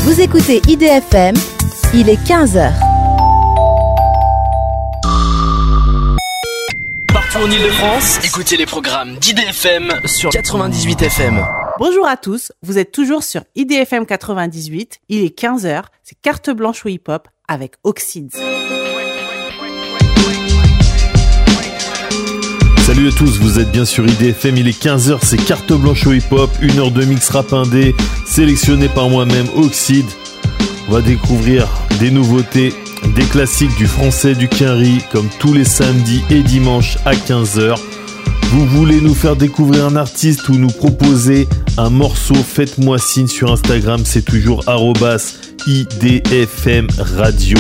Vous écoutez IDFM, il est 15h. Partout en Ile-de-France, écoutez les programmes d'IDFM sur 98 FM. Bonjour à tous, vous êtes toujours sur IDFM 98, il est 15h, c'est Carte Blanche au hip-hop avec Oxides. Salut à tous, vous êtes bien sur IDFM, il est 15h, c'est Carte Blanche au hip-hop, 1 heure de mix rap indé, sélectionné par moi-même, Oxide. On va découvrir des nouveautés, des classiques du français, du quinri, comme tous les samedis et dimanches à 15h. Vous voulez nous faire découvrir un artiste ou nous proposer un morceau, faites-moi signe sur Instagram, c'est toujours @IDFM Radio.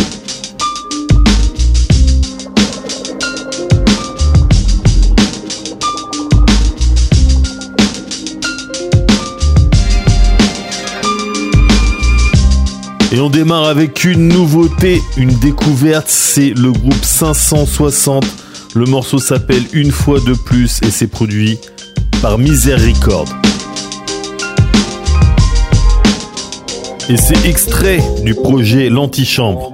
Et on démarre avec une nouveauté, une découverte, c'est le groupe 560. Le morceau s'appelle Une fois de plus et c'est produit par Misère Record. Et c'est extrait du projet L'Antichambre.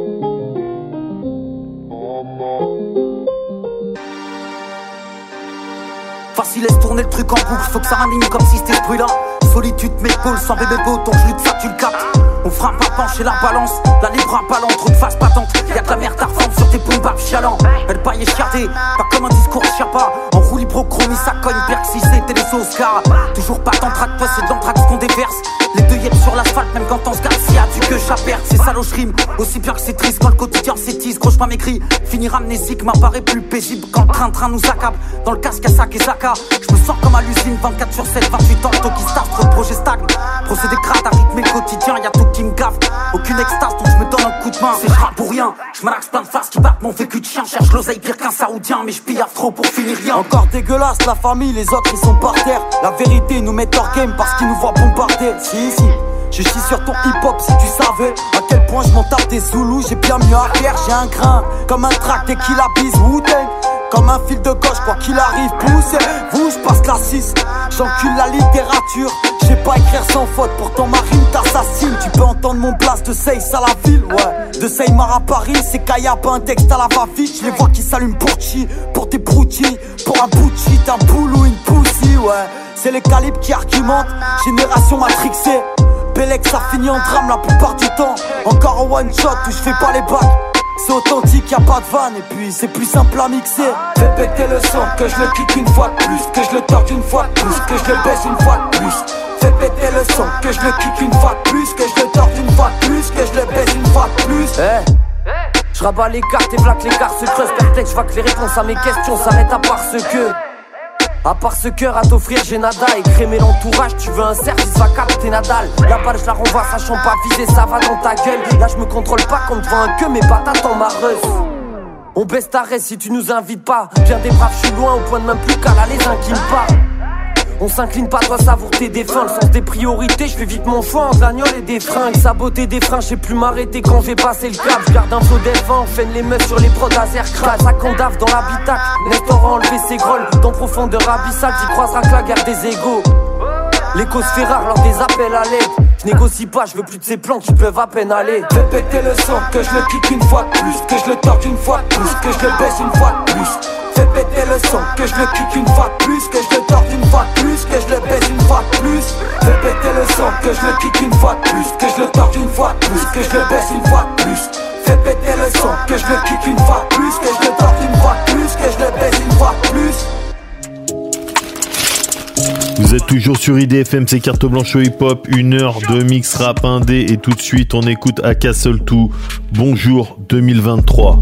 Facile, laisse tourner le truc en boucle, faut que ça raligne comme si c'était ce bruit-là. Solitude m'épaule, sans bébé beau, ton jus de ça tu le captes. On frappe à pencher la balance, la libre à ballon, trop de face patente. Y'a de la merde à reforme sur tes pompes à chialant. Elle paille échiardée, pas comme un discours chiapa. En roue librochromie, ça cogne, perxy, c'était les Oscars. Toujours pas d'entraque, toi c'est d'anthrax qu'on déverse. Les deux yeux sur l'asphalte, même quand on se gâte, s'il y a du que j'aperte. C'est salaud, je rime, aussi bien que c'est triste quand le quotidien s'étise. Gros, j'm'as m'écrit, finir amnésique m'apparaît plus paisible quand le train-train nous accable. Dans le casque à sac et Zaka, je me sens comme à l'usine, 24/7, 28 ans, le temps qui start, trop de projets stagne. Procédé crade à rythmer le quotidien, y'a tout qui me gaffe. Aucune extase, donc je me donne un coup de main. C'est rare pour rien, je m'arrache plein de faces qui battent mon vécu de chien. Cherche l'oseille pire qu'un saoudien, mais je pillave trop pour finir rien. Encore dégueulasse, la famille, les autres ils sont par terre. La vérité nous met hors game parce qu'ils nous voient bombarder. Si, je chie sur ton hip-hop si tu savais à quel point je m'en tape des Zoulous. J'ai bien mieux à faire, j'ai un grain comme un track dès qu'il a bise Wu-Tang. Comme un fil de gauche, quoi qu'il arrive, pousse. Vous, je passe la 6, j'encule la littérature. J'ai pas écrire sans faute, pourtant ma rime t'assassine. Tu peux entendre mon blast de Seyss à la ville, ouais. De Seymar à Paris, c'est Kaya, pas un texte à la va-vite. Je les vois qui s'allument pour chi, pour tes broutilles. Pour un bout de shit, un boulot, une pussy, ouais. C'est les calibres qui argumentent, génération matrixée. Bélec, ça finit en drame la plupart du temps. Encore un one shot où je fais pas les bacs. C'est authentique, y'a pas de vanne et puis c'est plus simple à mixer. Fais péter le son, que je le kick une fois de plus, que je le torque une fois de plus, que je le baisse une fois de plus. Fais péter le son, que je le kick une fois de plus, que je le torque une fois de plus, que je le baisse une fois de plus. Je rabats les cartes et vlaque l'écart se creuse. Perplexe, je vois que les réponses à mes questions s'arrêtent à part ce que. À part ce cœur à t'offrir, j'ai nada. Écrémer l'entourage, tu veux un service, va capter Nadal. La balle, je la renvoie, sachant pas viser, ça va dans ta gueule. Là, je me contrôle pas comme devant un queue, mais patates en mareuse. On baisse ta reste si tu nous invites pas. Bien des braves, je suis loin, au point de même plus qu'à la les uns qui me parlent. On s'incline pas, toi savoure tes défunts. Le sens des priorités, je fais vite mon choix en gagnole et des fringues. Saboter des freins, je sais plus m'arrêter quand j'ai passé le cap. Je garde un flot d'élevant, on fait les meufs sur les prods à crash. Ça condave dans l'habitacle, Nestor a enlevé ses grolles. Dans profondeur abyssale, t'y croiseras que la guerre des égaux. L'écho se fait rare lors des appels à l'aide. Je négocie pas, je veux plus de ces plans qui peuvent à peine aller. Fais péter le son, que je le kick une fois de plus, que je le torque une fois de plus, que je le baisse une fois de plus. Fais péter le son, que je le kick une fois de plus, que je le torque une fois de plus, que je le baisse une fois de plus. Fais péter le son, que je le kick une fois de plus, que je le torque une fois de plus, que je le baisse une fois de plus. Fais péter le son, que je le kick une fois de plus, que je le torque une fois de plus, que je le baisse une fois de plus. Vous êtes toujours sur IDFM, c'est Carte Blanche au hip-hop, 1 heure de mix rap indé et tout de suite on écoute à Castle 2. Bonjour 2023.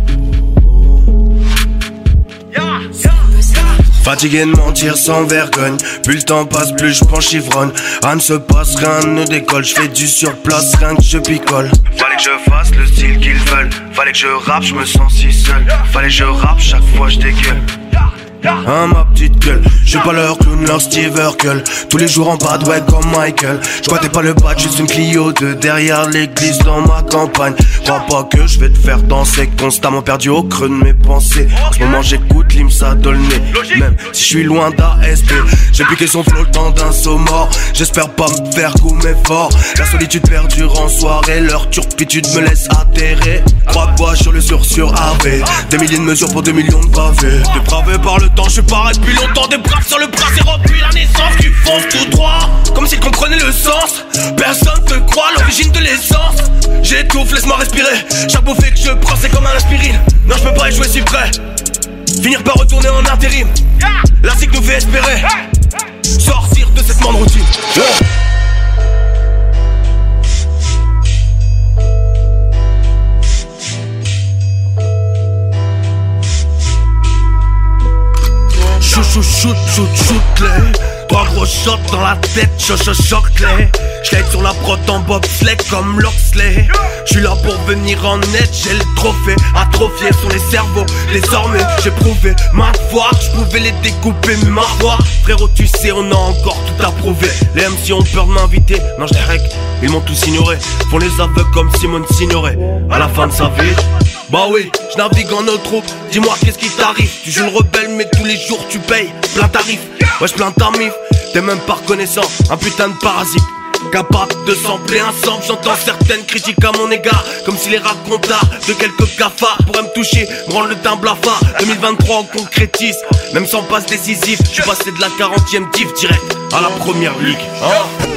Fatigué de mentir sans vergogne. Plus le temps passe, plus je pense chivronne. Rien ne se passe, rien ne décolle. Je fais du surplace, rien que je picole. Fallait que je fasse le style qu'ils veulent. Fallait que je rappe, je me sens si seul. Fallait que je rappe, chaque fois je dégueule. Hein, ma petite gueule, j'suis pas leur clown, leur Steve Urkel. Tous les jours en bad, ouais, comme Michael. J'crois pas le badge, juste une Clio de derrière l'église dans ma campagne. Crois pas que je vais te faire danser, constamment perdu au creux de mes pensées. En ce moment j'écoute l'Imsa Dolné, même si je suis loin d'ASP. J'ai piqué son flow le temps d'un saut mort. J'espère pas me faire goumer fort. La solitude perdure en soirée, leur turpitude me laisse atterrer. Crois-toi sur le sur AV, des milliers de mesures pour 2 millions de pavés. Dépravé par le temps, je suis pareil depuis longtemps. Des braves sur le bras, c'est depuis la naissance. Tu fonces tout droit, comme s'ils comprenaient le sens. Personne te croit, l'origine de l'essence. J'étouffe, laisse-moi respirer. Chaque bouffée que je prends, c'est comme un aspirine. Non, je peux pas échouer si près. Finir par retourner en intérim. La cycle nous fait espérer sortir de cette monde routine. Shoot-les. 3 gros shots dans la tête, choc-les. J'l'aide sur la prod en bobsleigh comme Loxley. J'suis là pour venir en aide, j'ai le trophée. Atrophié sur les cerveaux, désormais j'ai prouvé ma foi que j'pouvais les découper, mais ma foi. Frérot, tu sais, on a encore tout à prouver. Les MC ont peur de m'inviter, non j'les règle, ils m'ont tous ignoré. Font les aveugles comme Simone Signoret. À la fin de sa vie, bah oui, je navigue en eau troupe. Dis-moi qu'est-ce qui t'arrive. Tu joues le rebelle mais tous les jours tu payes plein tarif. Ouais, j'plains ta mif, t'es même pas reconnaissant. Un putain de parasite, capable de sampler un sample. J'entends certaines critiques à mon égard, comme si les racontars de quelques cafards pourraient me toucher, me rendre le teint blafard. 2023 on concrétise, même sans passe décisif. J'suis passé de la 40e div direct à la première ligue, hein.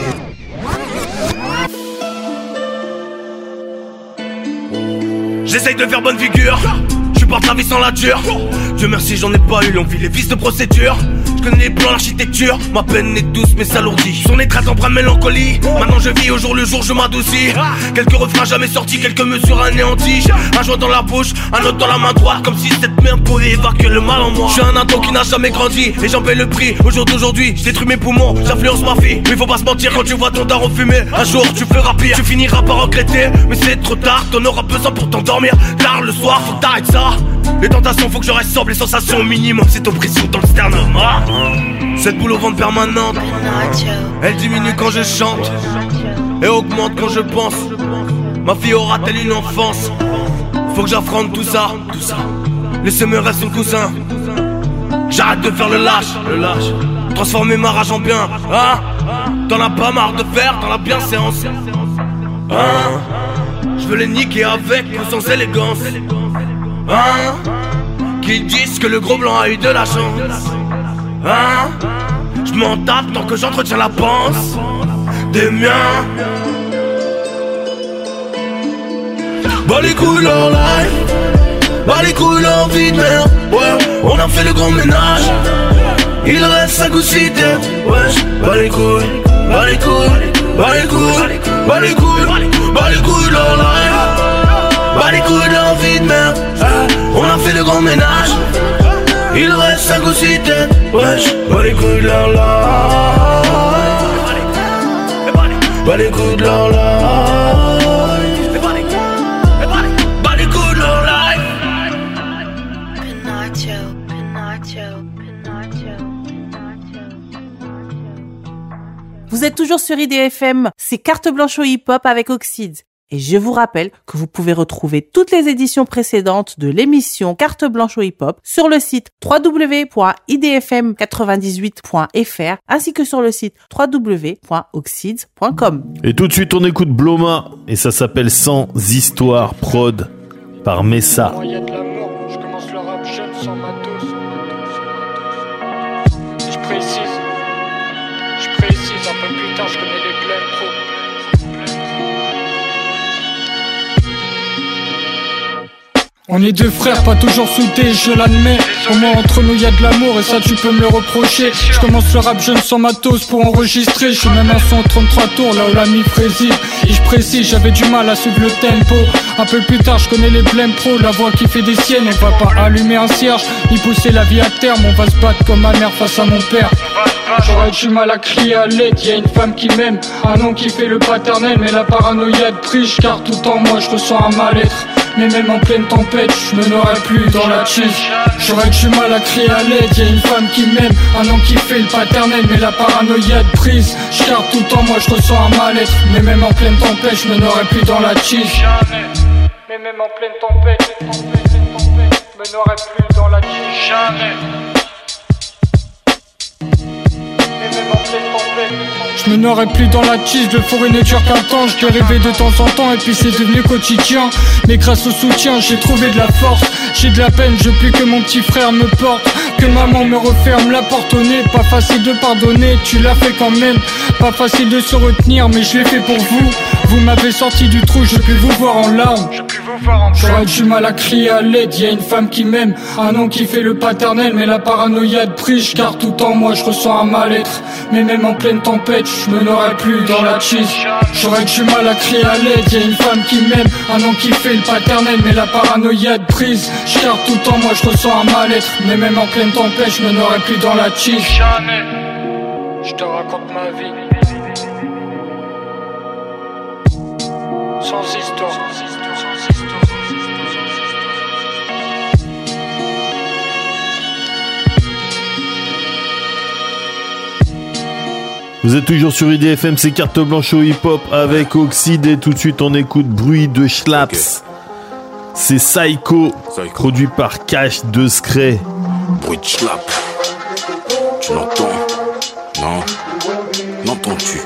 J'essaye de faire bonne figure, j'suis pas Travis sans la dure. Dieu merci j'en ai pas eu, on vit les vices de procédure. J'connais les plans, l'architecture, ma peine est douce mais s'alourdit. Son étreinte empreinte mélancolie, maintenant je vis au jour le jour, je m'adoucis. Quelques refrains jamais sortis, quelques mesures anéanties. Un joint dans la bouche, un autre dans la main droite, comme si cette main pouvait évacuer le mal en moi. J'suis un ado qui n'a jamais grandi, et j'en paie le prix. Au jour d'aujourd'hui, j'détruis mes poumons, j'influence ma fille. Mais faut pas se mentir quand tu vois ton daron fumer. Un jour tu feras pire, tu finiras par regretter. Mais c'est trop tard, t'en auras besoin pour t'endormir. Tard le soir, faut que t'arrêtes ça. Les tentations, faut que je reste sobre, les sensations au minimum. C'est oppression dans le sternum, ah. Cette boule au ventre permanente, elle diminue quand je chante et augmente quand je pense. Ma fille aura-t-elle une enfance? Faut que j'affronte tout ça. Laissez mes rêves sur le coussin. J'arrête de faire le lâche. Transformer ma rage en bien, hein? T'en as pas marre de faire dans la bienséance, hein? Je veux les niquer avec ou sans élégance, hein? Qu'ils disent que le gros blanc a eu de la chance, hein? Je m'en tape tant que j'entretiens la panse des miens. Bah les couilles leur life, bah les couilles leur vie de merde. Ouais, on a fait le grand ménage, il reste 5 ou 6 têtes. Ouais, bah les couilles, bah les couilles, bah les couilles, bah les couilles, bah les couilles leur life, bah les couilles leur vie de merde. On a fait le grand ménage, il reste 5 ou 6 têtes. Wesh, bas les couilles de leur life, bas les couilles de leur life, bas les couilles de leur life. Vous êtes toujours sur IDFM, c'est Carte Blanche au hip-hop avec Oxide. Et je vous rappelle que vous pouvez retrouver toutes les éditions précédentes de l'émission Carte Blanche au hip-hop sur le site www.idfm98.fr ainsi que sur le site www.oxides.com. Et tout de suite, on écoute Bloma et ça s'appelle Sans Histoire prod par Messa. Il y a de l'amour, je commence le rap jeune sans matos. Je précise, un peu plus tard, je connais les pleins pros. On est deux frères, pas toujours soudés, je l'admets. Au moins entre nous y'a de l'amour et ça tu peux me le reprocher. Je commence le rap jeune sans matos pour enregistrer. Je suis même à 133 tours là où la mif réside. Et je précise, j'avais du mal à suivre le tempo. Un peu plus tard je connais les blèmes pros. La voix qui fait des siennes, on va pas allumer un cierge ni pousser la vie à terme, on va se battre comme ma mère face à mon père. J'aurais du mal à crier à l'aide, y'a une femme qui m'aime, un nom qui fait le paternel, mais la paranoïa de triche, car tout en moi je ressens un mal-être. mais même en pleine tempête, je me n'aurais plus dans la cheese. J'aurais du mal à crier à l'aide, y'a une femme qui m'aime, un an qui fait le paternel, mais la paranoïa de prise. J'garde tout le temps, moi je ressens un mal-être, mais même en pleine tempête, je me n'aurais plus dans la cheese. Jamais, mais même en pleine tempête, je me n'aurais plus dans la cheese. Jamais. Je me n'aurais plus dans la cheese, le fourré ne dure qu'un temps. Je dérivais de temps en temps et puis c'est devenu quotidien. Mais grâce au soutien j'ai trouvé de la force. J'ai de la peine, je veux plus que mon petit frère me porte, que maman me referme la porte au nez. Pas facile de pardonner, tu l'as fait quand même. Pas facile de se retenir mais je l'ai fait pour vous. Vous m'avez sorti du trou, je peux vous voir en larmes. J'aurais du mal à crier à l'aide, y'a une femme qui m'aime, un nom qui fait le paternel, mais la paranoïa de prise. Car tout en moi je ressens un mal-être, mais même en pleine tempête, je me n'aurais plus dans la cheese. J'aurais du mal à crier à l'aide, y'a une femme qui m'aime, un nom qui fait le paternel, mais la paranoïa de prise. Car tout en moi je ressens un mal-être, mais même en pleine tempête, je me n'aurais plus dans la cheese. Jamais, je te raconte ma vie sans histoire. Vous êtes toujours sur IDFM, c'est Carte Blanche au hip-hop avec Oxide et tout de suite on écoute Bruit de Schlaps. C'est Psycho, produit par Cash de Scray. Bruit de Schlaps, tu l'entends? Non, n'entends-tu?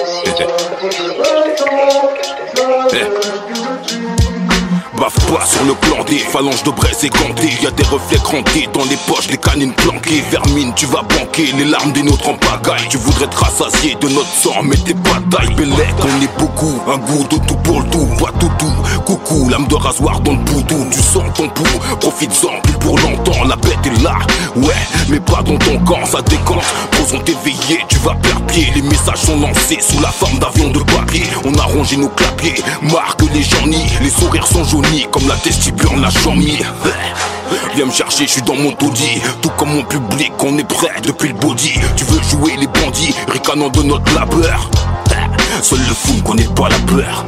Bave pas sur le plan des phalanges de braise égantées. Y'a des reflets crantés dans les poches, les canines planquées. Vermine, tu vas banquer, les larmes des nôtres en pagaille. Tu voudrais te rassasier de notre sang, mais t'es pas taille. Bellec, on est beaucoup, un goût de tout pour le tout. Pas tout, coucou, lame de rasoir dans le boudou. Tu sens ton pouls, profites-en, plus pour longtemps. La bête est là, ouais, mais pas dans ton camp. Ça décante, posons t'éveiller, tu vas perdre pied. Les messages sont lancés sous la forme d'avions de papier. On a rongé nos clapiers, marque les jarnis. Les sourires sont jaunis comme la testibule en la chamie. Viens me chercher, je suis dans mon taudis. Tout comme mon public, on est prêt depuis le body. Tu veux jouer les bandits, ricanant de notre labeur. Seul le fou ne connaît pas la peur.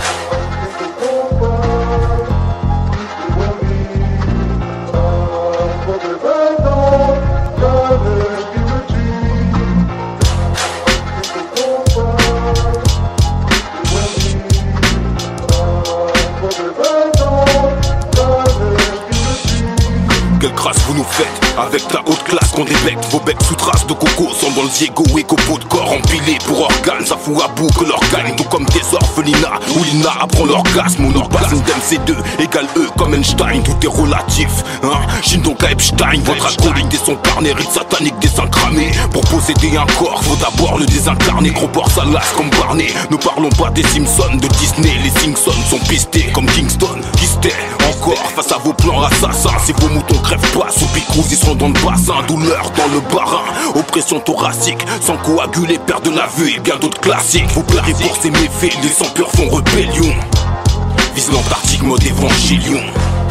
Quelle crasse vous nous faites avec la haute classe qu'on débecte. Vos becs sous traces de coco sont dans le ziego et copeaux de corps empilés pour organes. Ça fout à bout que l'organe, tout comme tes orphelinats où Lina apprend l'orgasme. Mon orgasme d'MC2 égale E comme Einstein. Tout est relatif, hein. Chine donc à Epstein. Votre acolyte et son carnet, rite satanique des seins cramés. Pour posséder un corps, faut d'abord le désincarner. Gros porc salace comme Barney. Ne parlons pas des Simpsons, de Disney. Les Simpsons sont pistés comme Kingston. Kisté encore face à vos plans assassins. Si vos moutons crèvent pas sous Picrouz, ils seront dans le bassin. Douleur dans le barin, oppression thoracique. Sans coaguler, perte de la vue et bien d'autres classiques. Vous plairez pour ces méfaits, les sangs purs font rébellion. Vise l'Antarctique, mode évangélion.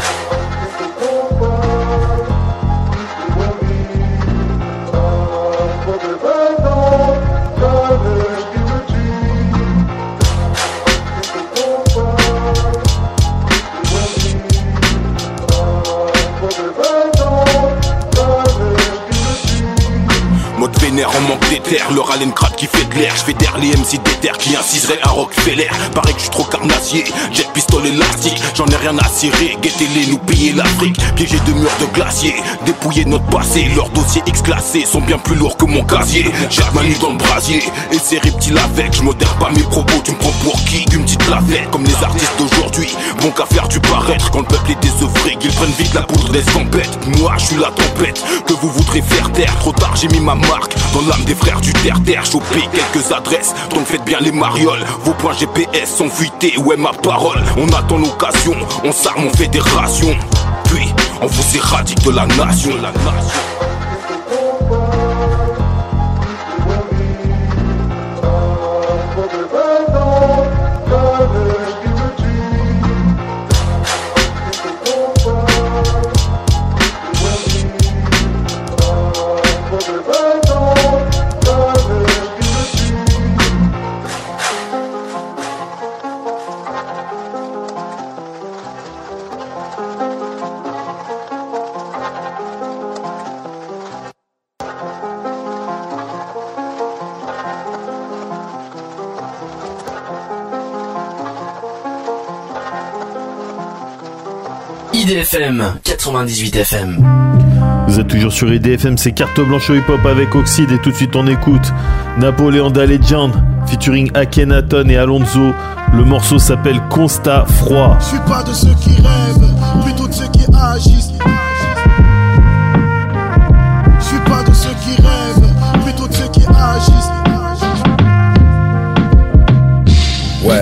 En manque d'éther, leur haleine crabe qui fait de l'air. J'fédère les MC d'éther qui inciseraient un Rockefeller. Paraît que j'suis trop carnassier, jet pistolet élastique. J'en ai rien à cirer, guettez-les, nous piller l'Afrique. Piégés de murs de glacier, dépouiller notre passé. Leurs dossiers X-classés sont bien plus lourds que mon casier. J'ai ma nuit dans le brasier, et ces reptiles avec. J'modère pas mes propos, tu me prends pour qui? Une petite lavette, comme les artistes d'aujourd'hui. Bon qu'à faire du paraître, quand le peuple est désœuvré, qu'ils prennent vite la poudre des tempêtes. Moi j'suis la tempête, que vous voudrez faire taire. Trop tard j'ai mis ma marque dans l'âme des frères du terre-terre. Choper quelques adresses, donc faites bien les marioles. Vos points GPS sont fuités, ouais ma parole. On attend l'occasion, on s'arme, on fait des rations. Puis on vous éradique de la nation. IDFM 98 FM. Vous êtes toujours sur IDFM, c'est Carte Blanche au hip-hop avec Oxide et tout de suite on écoute Napoléon Da Legend featuring Akhenaton et Alonso. Le morceau s'appelle Constat Froid. Je suis pas de ceux qui rêvent, plutôt de ceux qui agissent. Je suis pas de ceux qui rêvent, plutôt de ceux qui agissent. Ouais.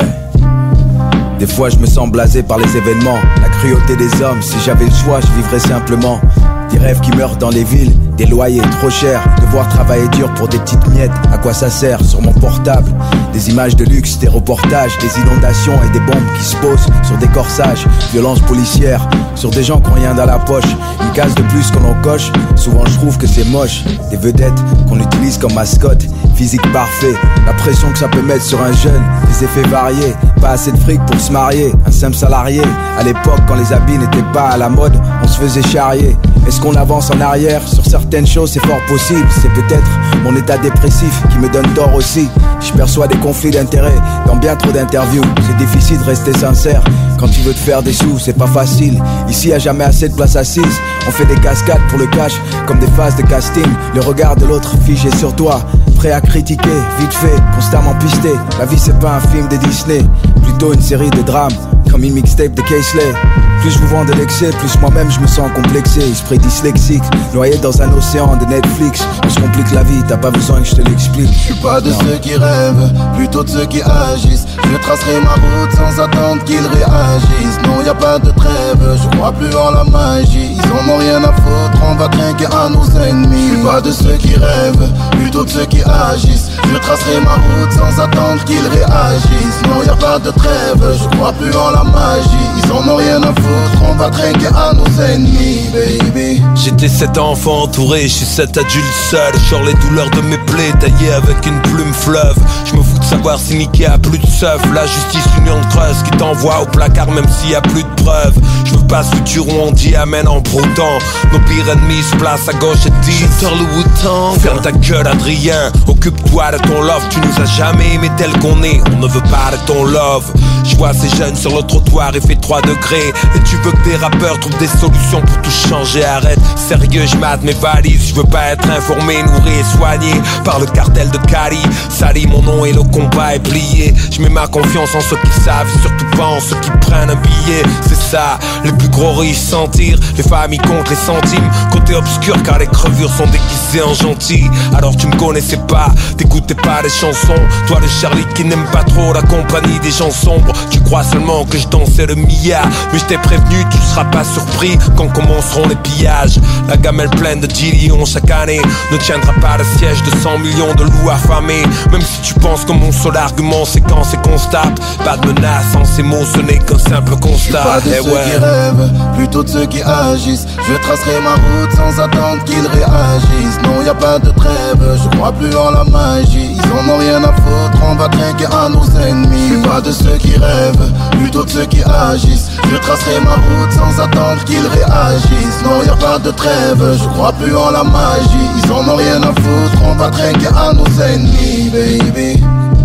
Des fois je me sens blasé par les événements, la cruauté des hommes. Si j'avais le choix, je vivrais simplement. Des rêves qui meurent dans les villes, des loyers trop chers, devoir travailler dur pour des petites miettes. À quoi ça sert sur mon portable? Des images de luxe, des reportages, des inondations et des bombes qui se posent sur des corsages. Violences policières, sur des gens qui n'ont rien dans la poche. Une case de plus qu'on en coche, souvent je trouve que c'est moche. Des vedettes qu'on utilise comme mascotte, physique parfait. La pression que ça peut mettre sur un jeune, des effets variés. Pas assez de fric pour se marier, un simple salarié. À l'époque quand les habits n'étaient pas à la mode, on se faisait charrier. Est-ce qu'on avance en arrière? Sur certaines choses c'est fort possible. C'est peut-être mon état dépressif qui me donne tort aussi. Je perçois des conflits d'intérêts dans bien trop d'interviews. C'est difficile de rester sincère quand tu veux te faire des sous, c'est pas facile. Ici y'a jamais assez de place assise. On fait des cascades pour le cash, comme des phases de casting. Le regard de l'autre figé sur toi, prêt à critiquer, vite fait, constamment pisté. La vie c'est pas un film de Disney, plutôt une série de drames, comme une mixtape de Casely. Plus je vous vends de l'excès, plus moi-même je me sens complexé. Esprit dyslexique, noyé dans un océan de Netflix. On se complique la vie, t'as pas besoin que je te l'explique. Je suis pas de ceux qui rêvent, plutôt de ceux qui agissent. Je tracerai ma route sans attendre qu'ils réagissent. Non y a pas de trêve, je crois plus en la magie. Ils en ont rien à foutre, on va trinquer à nos ennemis. Je suis pas de ceux qui rêvent, plutôt de ceux qui agissent. Je tracerai ma route sans attendre qu'ils réagissent. Non y a pas de trêve, je crois plus en la magie. Ils en ont rien à foutre, on va trinquer à nos ennemis, baby. J'étais cet enfant entouré, je suis cet adulte seul. Genre les douleurs de mes plaies taillées avec une plume fleuve. Je me fous de savoir si Nicky a plus de seuf. La justice union de creuse qui t'envoie au placard même s'il y a plus de preuves. Je veux pas ce futur où on dit amen en broutant. Nos pires ennemis se placent à gauche et disent le Wu-Tang. Ferme ta gueule Adrien, occupe-toi de ton love. Tu nous as jamais aimé tel qu'on est, on ne veut pas de ton love. Je vois ces jeunes sur le trottoir, il fait 3 degrés. Et tu veux que des rappeurs trouvent des solutions pour tout changer. Arrête, sérieux, je mate mes valises. Je veux pas être informé, nourri et soigné par le cartel de Cali. Sali mon nom et le combat est plié. Je mets ma confiance en ceux qui savent, surtout pas en ceux qui prennent un billet. C'est ça, les plus gros riches s'en tirent. Les familles comptent les centimes. Côté obscur car les crevures sont déguisées en gentils. Alors tu me connaissais pas, t'écoutais pas les chansons. Toi le Charlie qui n'aime pas trop la compagnie des gens sombres. Tu crois seulement que je dansais le Mia. Mais je t'ai prévenu, tu seras pas surpris quand commenceront les pillages. La gamelle pleine de 10 lions chaque année ne tiendra pas le siège de 100 millions de loups affamés. Même si tu penses que mon seul argument c'est quand c'est qu'on se tape. Pas de menace en ces mots, ce n'est qu'un simple constat. Pas de ceux qui rêvent, plutôt de ceux qui agissent. Je tracerai ma route sans attendre qu'ils réagissent. Non y a pas de trêve, je crois plus en la magie. Ils en ont rien à foutre, on va trinquer à nos ennemis. Je suis pas de ceux qui rêvent, plutôt de ceux qui agissent. Je tracerai ma route sans attendre qu'ils réagissent. Non y a pas de trêve, je crois plus en la magie. Ils en ont rien à foutre, on va trinquer à nos ennemis, baby.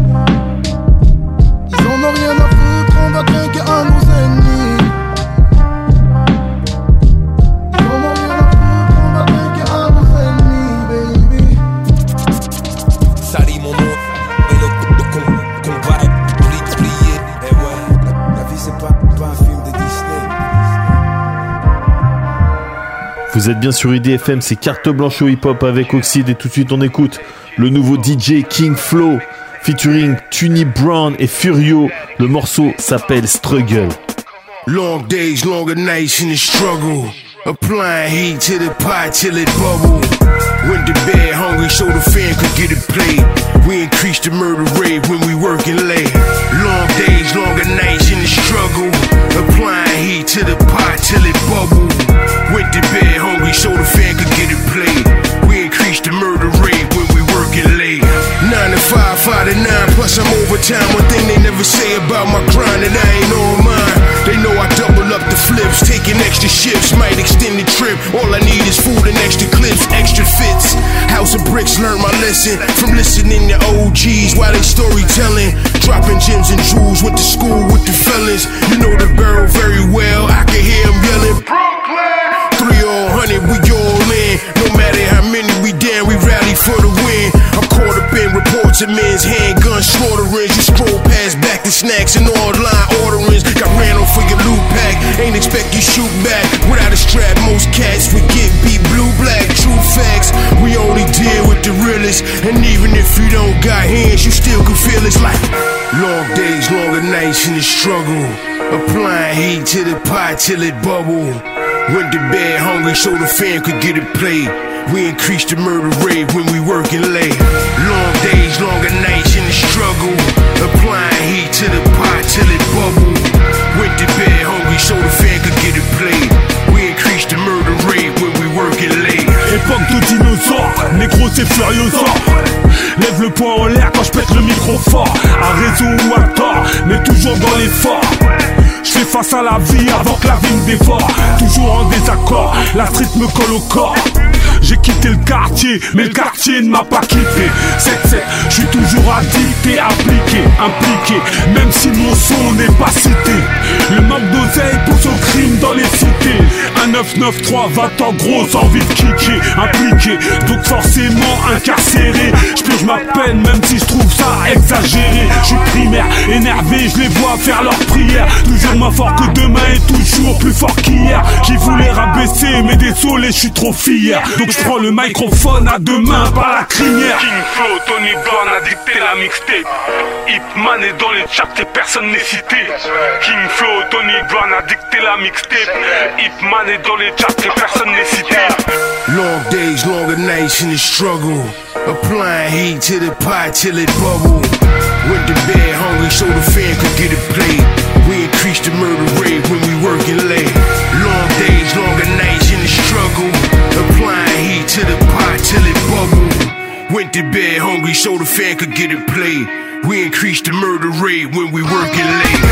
Ils en ont rien à foutre, on va trinquer à nos ennemis. Ils en ont rien à foutre, on va trinquer à nos ennemis, baby. Sali mon nom et le combat est plié. Et ouais, la vie c'est pas un film de Disney. Vous êtes bien sur IDFM, c'est Carte Blanche au hip-hop avec Oxide et tout de suite on écoute le nouveau DJ King Flow featuring Tuni Brown et Furio. Le morceau s'appelle Struggle. Long days, longer nights in the struggle. Applying heat to the pot till it bubble. Went to bed hungry so the fan could get it played. We increased the murder rate when we working late. Long days, longer nights in the struggle. Applying heat to the pot till it bubble. Went to bed hungry so the fan could get it played. We increased the murder rate when we working late. 9 to 5, 5 to 9, plus I'm overtime. One thing they never say about my grind that I ain't on mine. They know I double up the flips, taking extra shifts, might extend the trip. All I need is food and extra clips, extra fits. House of Bricks learned my lesson from listening to OGs while they storytelling. Dropping gems and jewels, went to school with the fellas. You know the barrel very well, I can hear them yelling. Brooklyn. 300, we all in. No matter how many we down, we rally for the win. I'm caught up in reports of men's handgun slaughterings. You scroll past back to snacks and online orderings. Got ran off for your loot pack. Ain't expect you shoot back. Without a strap, most cats forget beat blue black. True facts, we only deal with the realest. And even if you don't got hands, you still can feel it's like long days, longer nights in the struggle. Applying heat to the pot till it bubble. Went to bed hungry so the fam could get it played. We increased the murder rate when we working late. Long days, longer nights in the struggle. Applying heat to the pot till it bubble. Went to bed hungry so the fam could get it played. We increased the murder rate when we working late. Époque de dinosaures, négro c'est Furiosa. Lève le poing en l'air quand je pète le micro fort. À raison ou à tort, mais toujours dans l'effort. Je fais face à la vie avant que la vie me dévore. Toujours en désaccord, la street me colle au corps. J'ai quitté le quartier, mais le quartier ne m'a pas quitté. 7-7, je suis toujours addicté, appliqué, impliqué. Même si mon son n'est pas cité. Le manque d'oseille pousse au crime dans les cités. Un 993 va en grosse envie de kicker, impliqué, donc forcément incarcéré. Je purge ma peine même si je trouve ça exagéré. Je suis primaire, énervé, je les vois faire leurs prières. Toujours moins fort que demain et toujours plus fort qu'hier. Qui voulait rabaisser mais désolé, je suis trop fier. Donc je prends le microphone à deux mains par la crinière. King Flow, Tony Brown a dicté la mixtape. Hitman est dans les charts et personne n'est cité. King Flow, Tony Brown a dicté la mixtape. Hitman est dans les charts et personne n'est cité. Long days, longer nights in the struggle. Applying heat to the pot till it bubble. Went to bed hungry so the fam could get it played. We increased the murder rate when we working late. Long days, longer nights in the struggle. Applying heat to the pot till it bubble. Went to bed hungry so the fan could get it played. We increased the murder rate when we working late.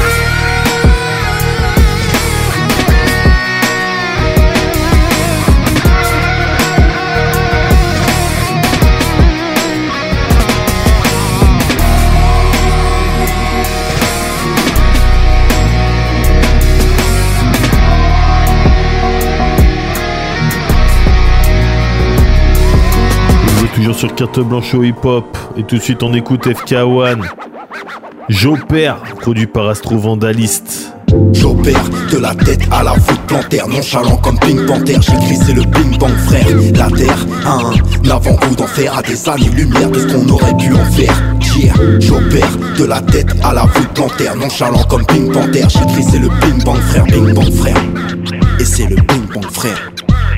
Toujours sur carte blanche au hip-hop. Et tout de suite on écoute FK1. J'opère, produit par Astro Vandaliste. J'opère de la tête à la voûte plantaire, nonchalant comme Pink Panther. J'écris c'est le Bing Bang frère. La terre a un avant-goût d'enfer, à des années-lumière de ce qu'on aurait pu en faire. Yeah. J'opère de la tête à la voûte plantaire, nonchalant comme Pink Panther. J'écris c'est le Bing Bang frère, Bing Bang frère. Et c'est le Bing Bang frère.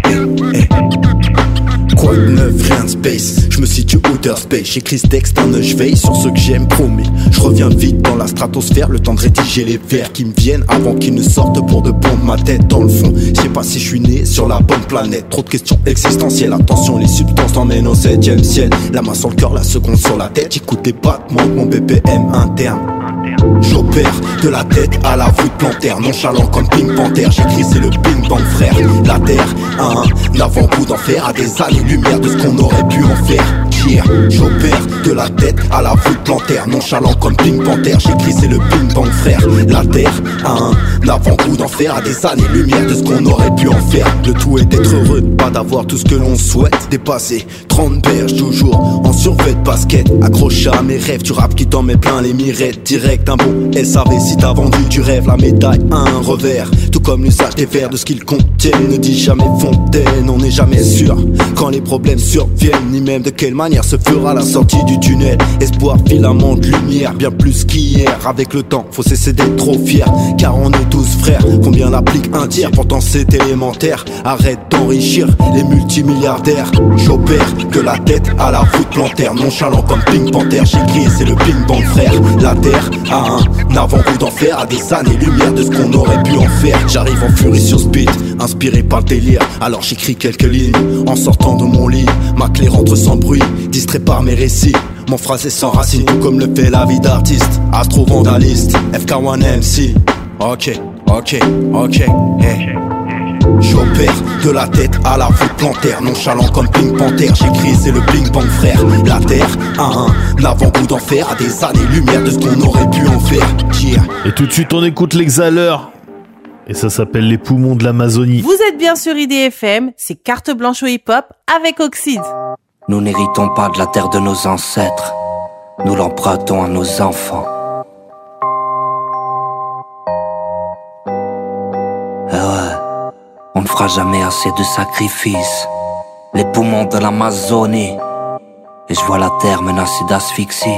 Quoi de neuf, rien de space. Je me situe outer space. J'écris ce texte en je veille sur ce que j'aime, promis. Je reviens vite dans la stratosphère, le temps de rédiger les vers qui me viennent avant qu'ils ne sortent pour de bon de ma tête dans le fond. Je sais pas si je suis né sur la bonne planète. Trop de questions existentielles. Attention, les substances t'emmènent au 7ème ciel. La main sur le cœur, la seconde sur la tête. J'écoute les battements de mon BPM interne. J'opère de la tête à la voûte plantaire, nonchalant comme Pink Panther. J'écris c'est le Bing Bang frère. La terre a un avant-goût d'enfer, à des années-lumière de ce qu'on aurait pu en faire. Yeah. J'opère de la tête à la voûte plantaire, nonchalant comme Pink Panther. J'écris c'est le Bing Bang frère. La terre a un avant-goût d'enfer, à des années-lumière de ce qu'on aurait pu en faire. Le tout est d'être heureux, pas d'avoir tout ce que l'on souhaite. Dépasser 30 berges, toujours en survêt de basket. Accroché à mes rêves, du rap qui t'en met plein les mirettes. Direct un bon SAV si t'as vendu du rêve. La médaille a un revers, tout comme l'usage des vers de ce qu'ils contiennent. Ne dis jamais fontaine, on n'est jamais sûr quand les problèmes surviennent, ni même de quelle manière se fera la sortie du tunnel. Espoir, filament de lumière, bien plus qu'hier. Avec le temps, faut cesser d'être trop fier, car on est tous frères. Combien l'applique un tiers, pourtant c'est élémentaire. Arrête d'enrichir les multimilliardaires. J'opère de la tête à la voûte plantaire, nonchalant comme Pink Panther. J'écris c'est le Bing Bang frère. La terre a un avant-goût d'enfer, à des années-lumière de ce qu'on aurait pu en faire. J'arrive en furie sur ce beat, inspiré par le délire. Alors j'écris quelques lignes en sortant de mon lit. Ma clé rentre sans bruit, distrait par mes récits. Mon phrasé sans racine, tout comme le fait la vie d'artiste. Astro Vandaliste, FK1 MC. Ok, hey. J'opère de la tête à la voûte plantaire, nonchalant comme Pink Panther. J'écris c'est le Bing Bang frère. La terre a un avant-goût d'enfer, à des années-lumière de ce qu'on aurait pu en faire. Yeah. Et tout de suite on écoute l'Exhaleur. Et ça s'appelle Les Poumons de l'Amazonie. Vous êtes bien sur IDFM, c'est Carte Blanche au hip-hop avec Oxide. Nous n'héritons pas de la terre de nos ancêtres, nous l'empruntons à nos enfants. Eh ouais, on ne fera jamais assez de sacrifices. Les poumons de l'Amazonie, et je vois la terre menacée d'asphyxie.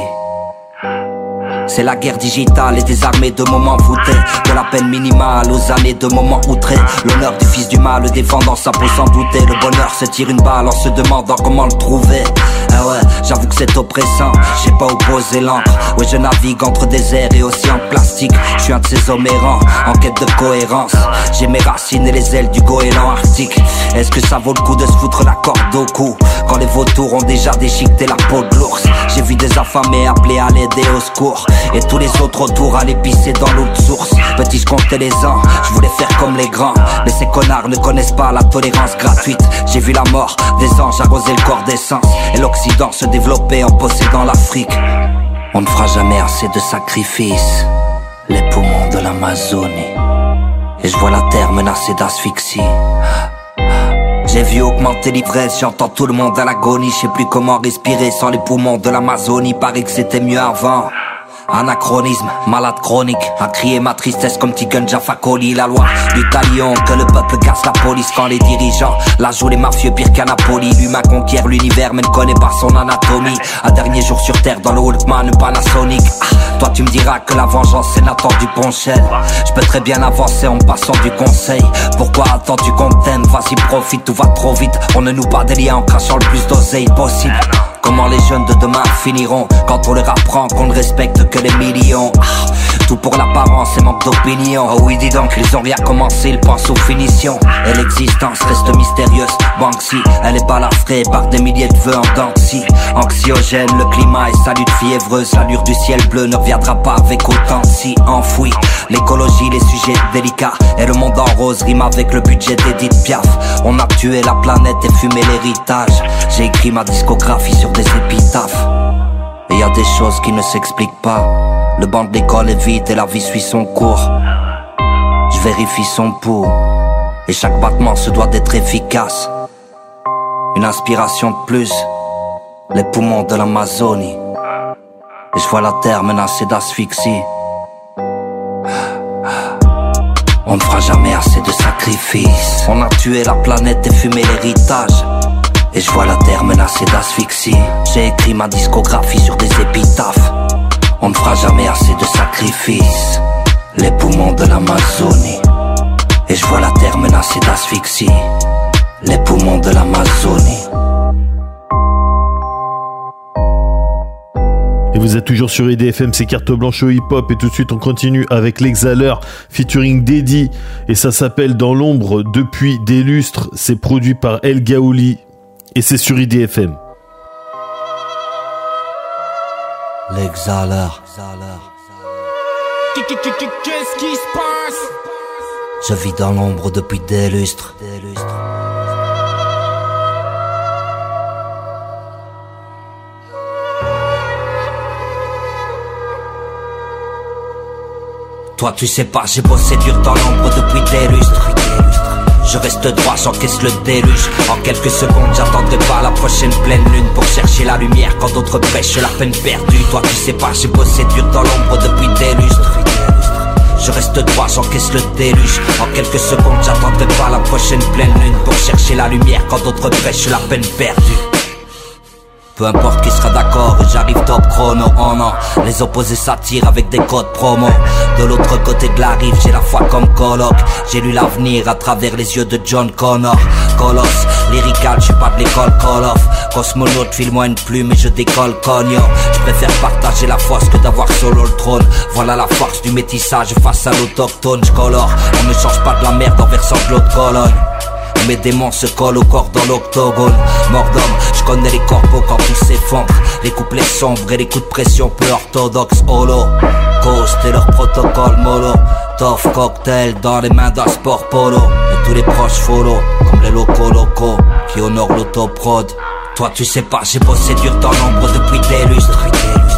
C'est la guerre digitale et des armées de moments voûtés, de la peine minimale aux années de moments outrés. L'honneur du fils du mal, le défendant sa peau sans douter. Le bonheur se tire une balle en se demandant comment le trouver. Ah ouais, j'avoue que c'est oppressant, j'ai pas opposé l'encre. Ouais, je navigue entre déserts et océans plastiques. Je suis un de ces hommes errants, en quête de cohérence. J'ai mes racines et les ailes du goéland arctique. Est-ce que ça vaut le coup de se foutre la corde au cou quand les vautours ont déjà déchiqueté la peau de l'ours? J'ai vu des affamés appeler à l'aide et au secours, et tous les autres autour allaient pisser dans l'eau de source. Petit, je comptais les ans, je voulais faire comme les grands, mais ces connards ne connaissent pas la tolérance gratuite. J'ai vu la mort des anges arroser le corps d'essence, et l'Occident se développer en possédant l'Afrique. On ne fera jamais assez de sacrifices, les poumons de l'Amazonie, et je vois la terre menacée d'asphyxie. J'ai vu augmenter l'ivresse, j'entends tout le monde à l'agonie. Je sais plus comment respirer sans les poumons de l'Amazonie. Paraît que c'était mieux avant. Anachronisme, malade chronique, à crier ma tristesse comme Tigun Jaffa Coli. La loi du talion, que le peuple casse la police quand les dirigeants la jouent les mafieux pire qu'à Napoli. L'humain conquiert l'univers mais ne connaît pas son anatomie. Un dernier jour sur terre dans le Walkman Panasonic. Toi tu me diras que la vengeance c'est Nathan Duponchel. Je peux très bien avancer en me passant du conseil. Pourquoi attends-tu qu'on t'aime? Vas-y profite, tout va trop vite. On ne noue pas des liens en crachant le plus d'oseille possible. Comment les jeunes de demain finiront quand on leur apprend qu'on ne respecte que les millions? Tout pour l'apparence et manque d'opinion. Oh oui dis donc, ils ont rien commencé, ils pensent aux finitions. Et l'existence reste mystérieuse. Banksy, elle est balafrée par des milliers de vœux en dents de scie. Anxiogène, le climat est salut de fiévreuse. L'allure du ciel bleu ne reviendra pas avec autant de si enfoui. L'écologie, les sujets délicats, et le monde en rose rime avec le budget d'Edith Piaf. On a tué la planète et fumé l'héritage. J'ai écrit ma discographie sur des épitaphes. Et y a des choses qui ne s'expliquent pas. Le banc de l'école est vide et la vie suit son cours. Je vérifie son pouls, et chaque battement se doit d'être efficace. Une inspiration de plus, les poumons de l'Amazonie, et je vois la terre menacée d'asphyxie. On ne fera jamais assez de sacrifices. On a tué la planète et fumé l'héritage, et je vois la terre menacée d'asphyxie. J'ai écrit ma discographie sur des épitaphes. On ne fera jamais assez de sacrifices, les poumons de l'Amazonie, et je vois la terre menacée d'asphyxie, les poumons de l'Amazonie. Et vous êtes toujours sur IDFM, c'est Carte Blanche au hip-hop. Et tout de suite on continue avec l'Exhaleur featuring Deddy, et ça s'appelle Dans l'ombre depuis des lustres. C'est produit par El Gaouli et c'est sur IDFM. L'Exhaleur. Qu'est-ce qui se passe? Je vis dans l'ombre depuis des lustres. Toi tu sais pas, j'ai bossé dur dans l'ombre depuis des lustres. Je reste droit, j'encaisse le déluge. En quelques secondes, j'attendrai pas la prochaine pleine lune pour chercher la lumière quand d'autres prêchent la peine perdue. Toi tu sais pas, j'ai bossé dur dans l'ombre depuis des lustres. Je reste droit, j'encaisse le déluge. En quelques secondes, j'attendrai pas la prochaine pleine lune pour chercher la lumière quand d'autres prêchent la peine perdue. Peu importe qui sera d'accord, j'arrive top chrono, oh non. Les opposés s'attirent avec des codes promo. De l'autre côté de la rive, j'ai la foi comme coloc. J'ai lu l'avenir à travers les yeux de John Connor. Colosse, lyrical, j'suis pas de l'école Call of. Cosmonaute, file-moi une plume et je décolle cognon. Je préfère partager la force que d'avoir solo le trône. Voilà la force du métissage face à l'autochtone. J'colore, on ne change pas de la merde en versant de l'eau de Cologne. Mes démons se collent au corps dans l'octogone. Mort d'homme, je connais les corpos quand tout s'effondre. Les couplets sombres et les coups de pression peu orthodoxes. Holo, Coast et leur protocole mollo. Tough cocktail dans les mains d'un sport polo. Et tous les proches follow, comme les locaux qui honorent l'autoprod. Toi tu sais pas, j'ai bossé dur dans l'ombre depuis des lustres.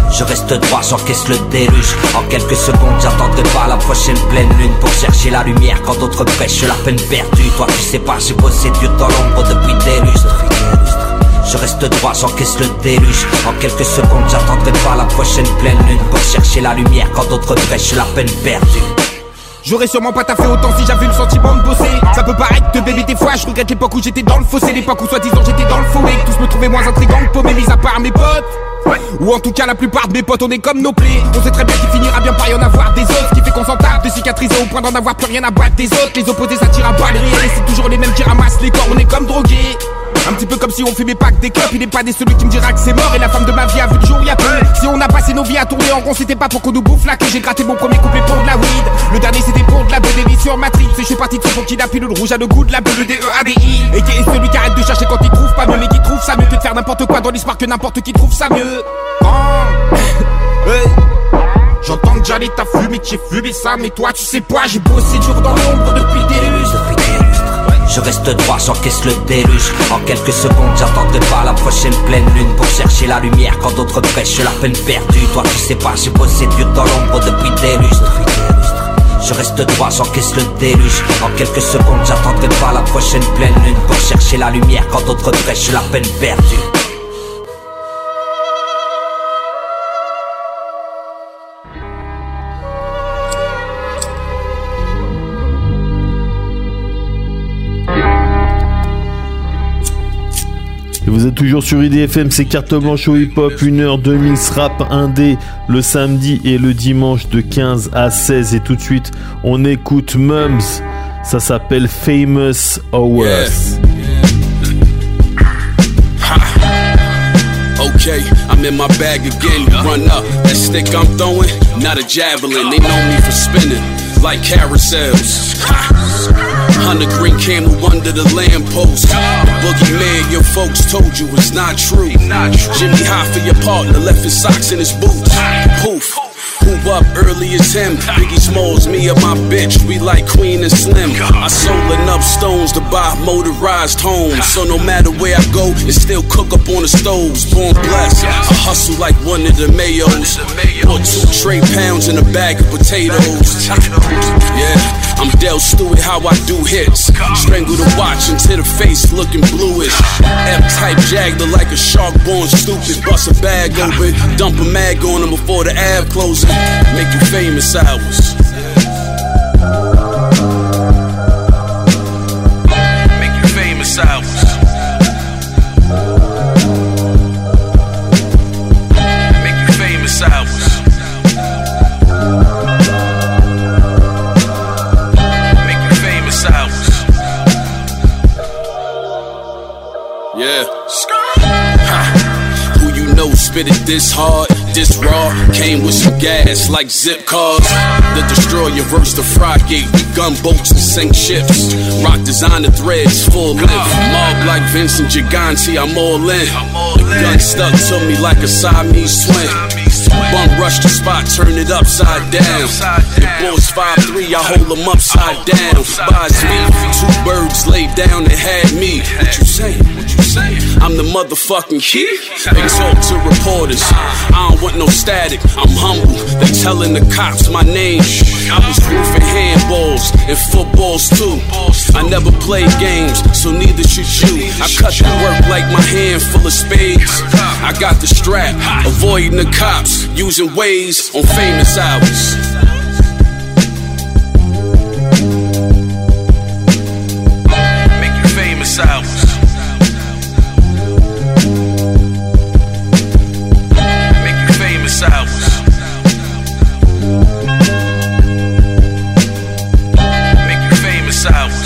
Je reste droit, j'encaisse le déluge. En quelques secondes, j'attendrai pas la prochaine pleine lune pour chercher la lumière quand d'autres prêchent la peine perdue. Toi tu sais pas, j'ai bossé Dieu dans l'ombre depuis des lustres. Je reste droit, j'encaisse le déluge. En quelques secondes, j'attendrai pas la prochaine pleine lune pour chercher la lumière quand d'autres prêchent la peine perdue. J'aurais sûrement pas taffé autant si j'avais le sentiment de bosser. Ça peut paraître de bébé des fois, je regrette l'époque où j'étais dans le fossé. L'époque où soi-disant j'étais dans le faux et que tous me trouvaient moins intrigant que paumé, mis à part mes potes. Ou en tout cas la plupart de mes potes, on est comme nos plaies. On sait très bien qu'il finira bien par y en avoir des autres. Ce qui fait qu'on s'en tape de cicatriser au point d'en avoir plus rien à battre des autres. Les opposés s'attirent à balles réelles et c'est toujours les mêmes qui ramassent les corps, on est comme drogués. Un petit peu comme si on fumait pas que des clopes. Il est pas des celui qui me dira que c'est mort. Et la femme de ma vie a vu le jour y'a peu. Si on a passé nos vies à tourner en rond, c'était pas pour qu'on nous bouffe là que j'ai gratté mon premier couplet pour de la weed. Le dernier c'était pour de la BD sur Matrix. Et je suis parti de ce qui n'a pilule rouge à le goût de la bulle DEADI. Et qui est celui qui arrête de chercher quand il trouve pas mieux, mais qui trouve ça mieux que de faire n'importe quoi dans l'histoire que n'importe qui trouve ça mieux. Hey. J'entends que j'allais ta fumée, que j'ai fumé ça, mais toi tu sais pas, j'ai bossé dur dans l'ombre depuis des lustres. Je reste droit, j'encaisse le déluge. En quelques secondes, j'attendrai pas la prochaine pleine lune pour chercher la lumière quand d'autres prêchent la peine perdue. Toi tu sais pas, j'ai bossé Dieu dans l'ombre depuis des lustres. Je reste droit, j'encaisse le déluge. En quelques secondes, j'attendrai pas la prochaine pleine lune pour chercher la lumière quand d'autres prêchent la peine perdue. Et vous êtes toujours sur IDFM, c'est Carte Blanche au hip-hop, 1 heure de mix rap indé le samedi et le dimanche de 15 à 16. Et tout de suite, on écoute Mums, ça s'appelle Famous Hours. Okay, I'm in my bag again, run up. That stick I'm throwing, not a javelin. They know me for spinning like carousels. 100 green camel under the lamppost. The boogeyman your folks told you is not true. Jimmy high for your partner, left his socks in his boots. Poof. Who up early as him? Biggie Smalls, me and my bitch, we like Queen and Slim. I sold enough stones to buy motorized homes. So no matter where I go, it still cook up on the stoves. Born blessed, I hustle like one of the Mayos. Put 2 tray pounds in a bag of potatoes. Yeah, I'm Del Stewart, how I do hits. Strangle the watch until the face looking bluish. F-type jag look like a shark born stupid. Bust a bag open, dump a mag on him before the ab closes. Make you famous hours. Make you famous hours. Make you famous hours. Make you famous hours. Yeah. Who you know spit it this hard? This raw came with some gas like zip cars. The destroyer versus the Frogate. We gunboats and sink ships. Rock designer threads, full length. Mob like Vincent Gigante, I'm all in. The gun stuck to me like a Siamese twin. Bum rush the spot, turn it upside down. The boys 5'3", I hold them upside down. By his feet, 2 birds laid down and had me. What you saying? What you saying? I'm the motherfucking key. They talk to reporters. I don't want no static. I'm humble. They telling the cops my name. I was roofing handballs and footballs too. I never played games, so neither should you. I cut the work like my hand full of spades. I got the strap, avoiding the cops, using ways on famous hours. Make you famous hours. Make you famous hours. Make you famous hours.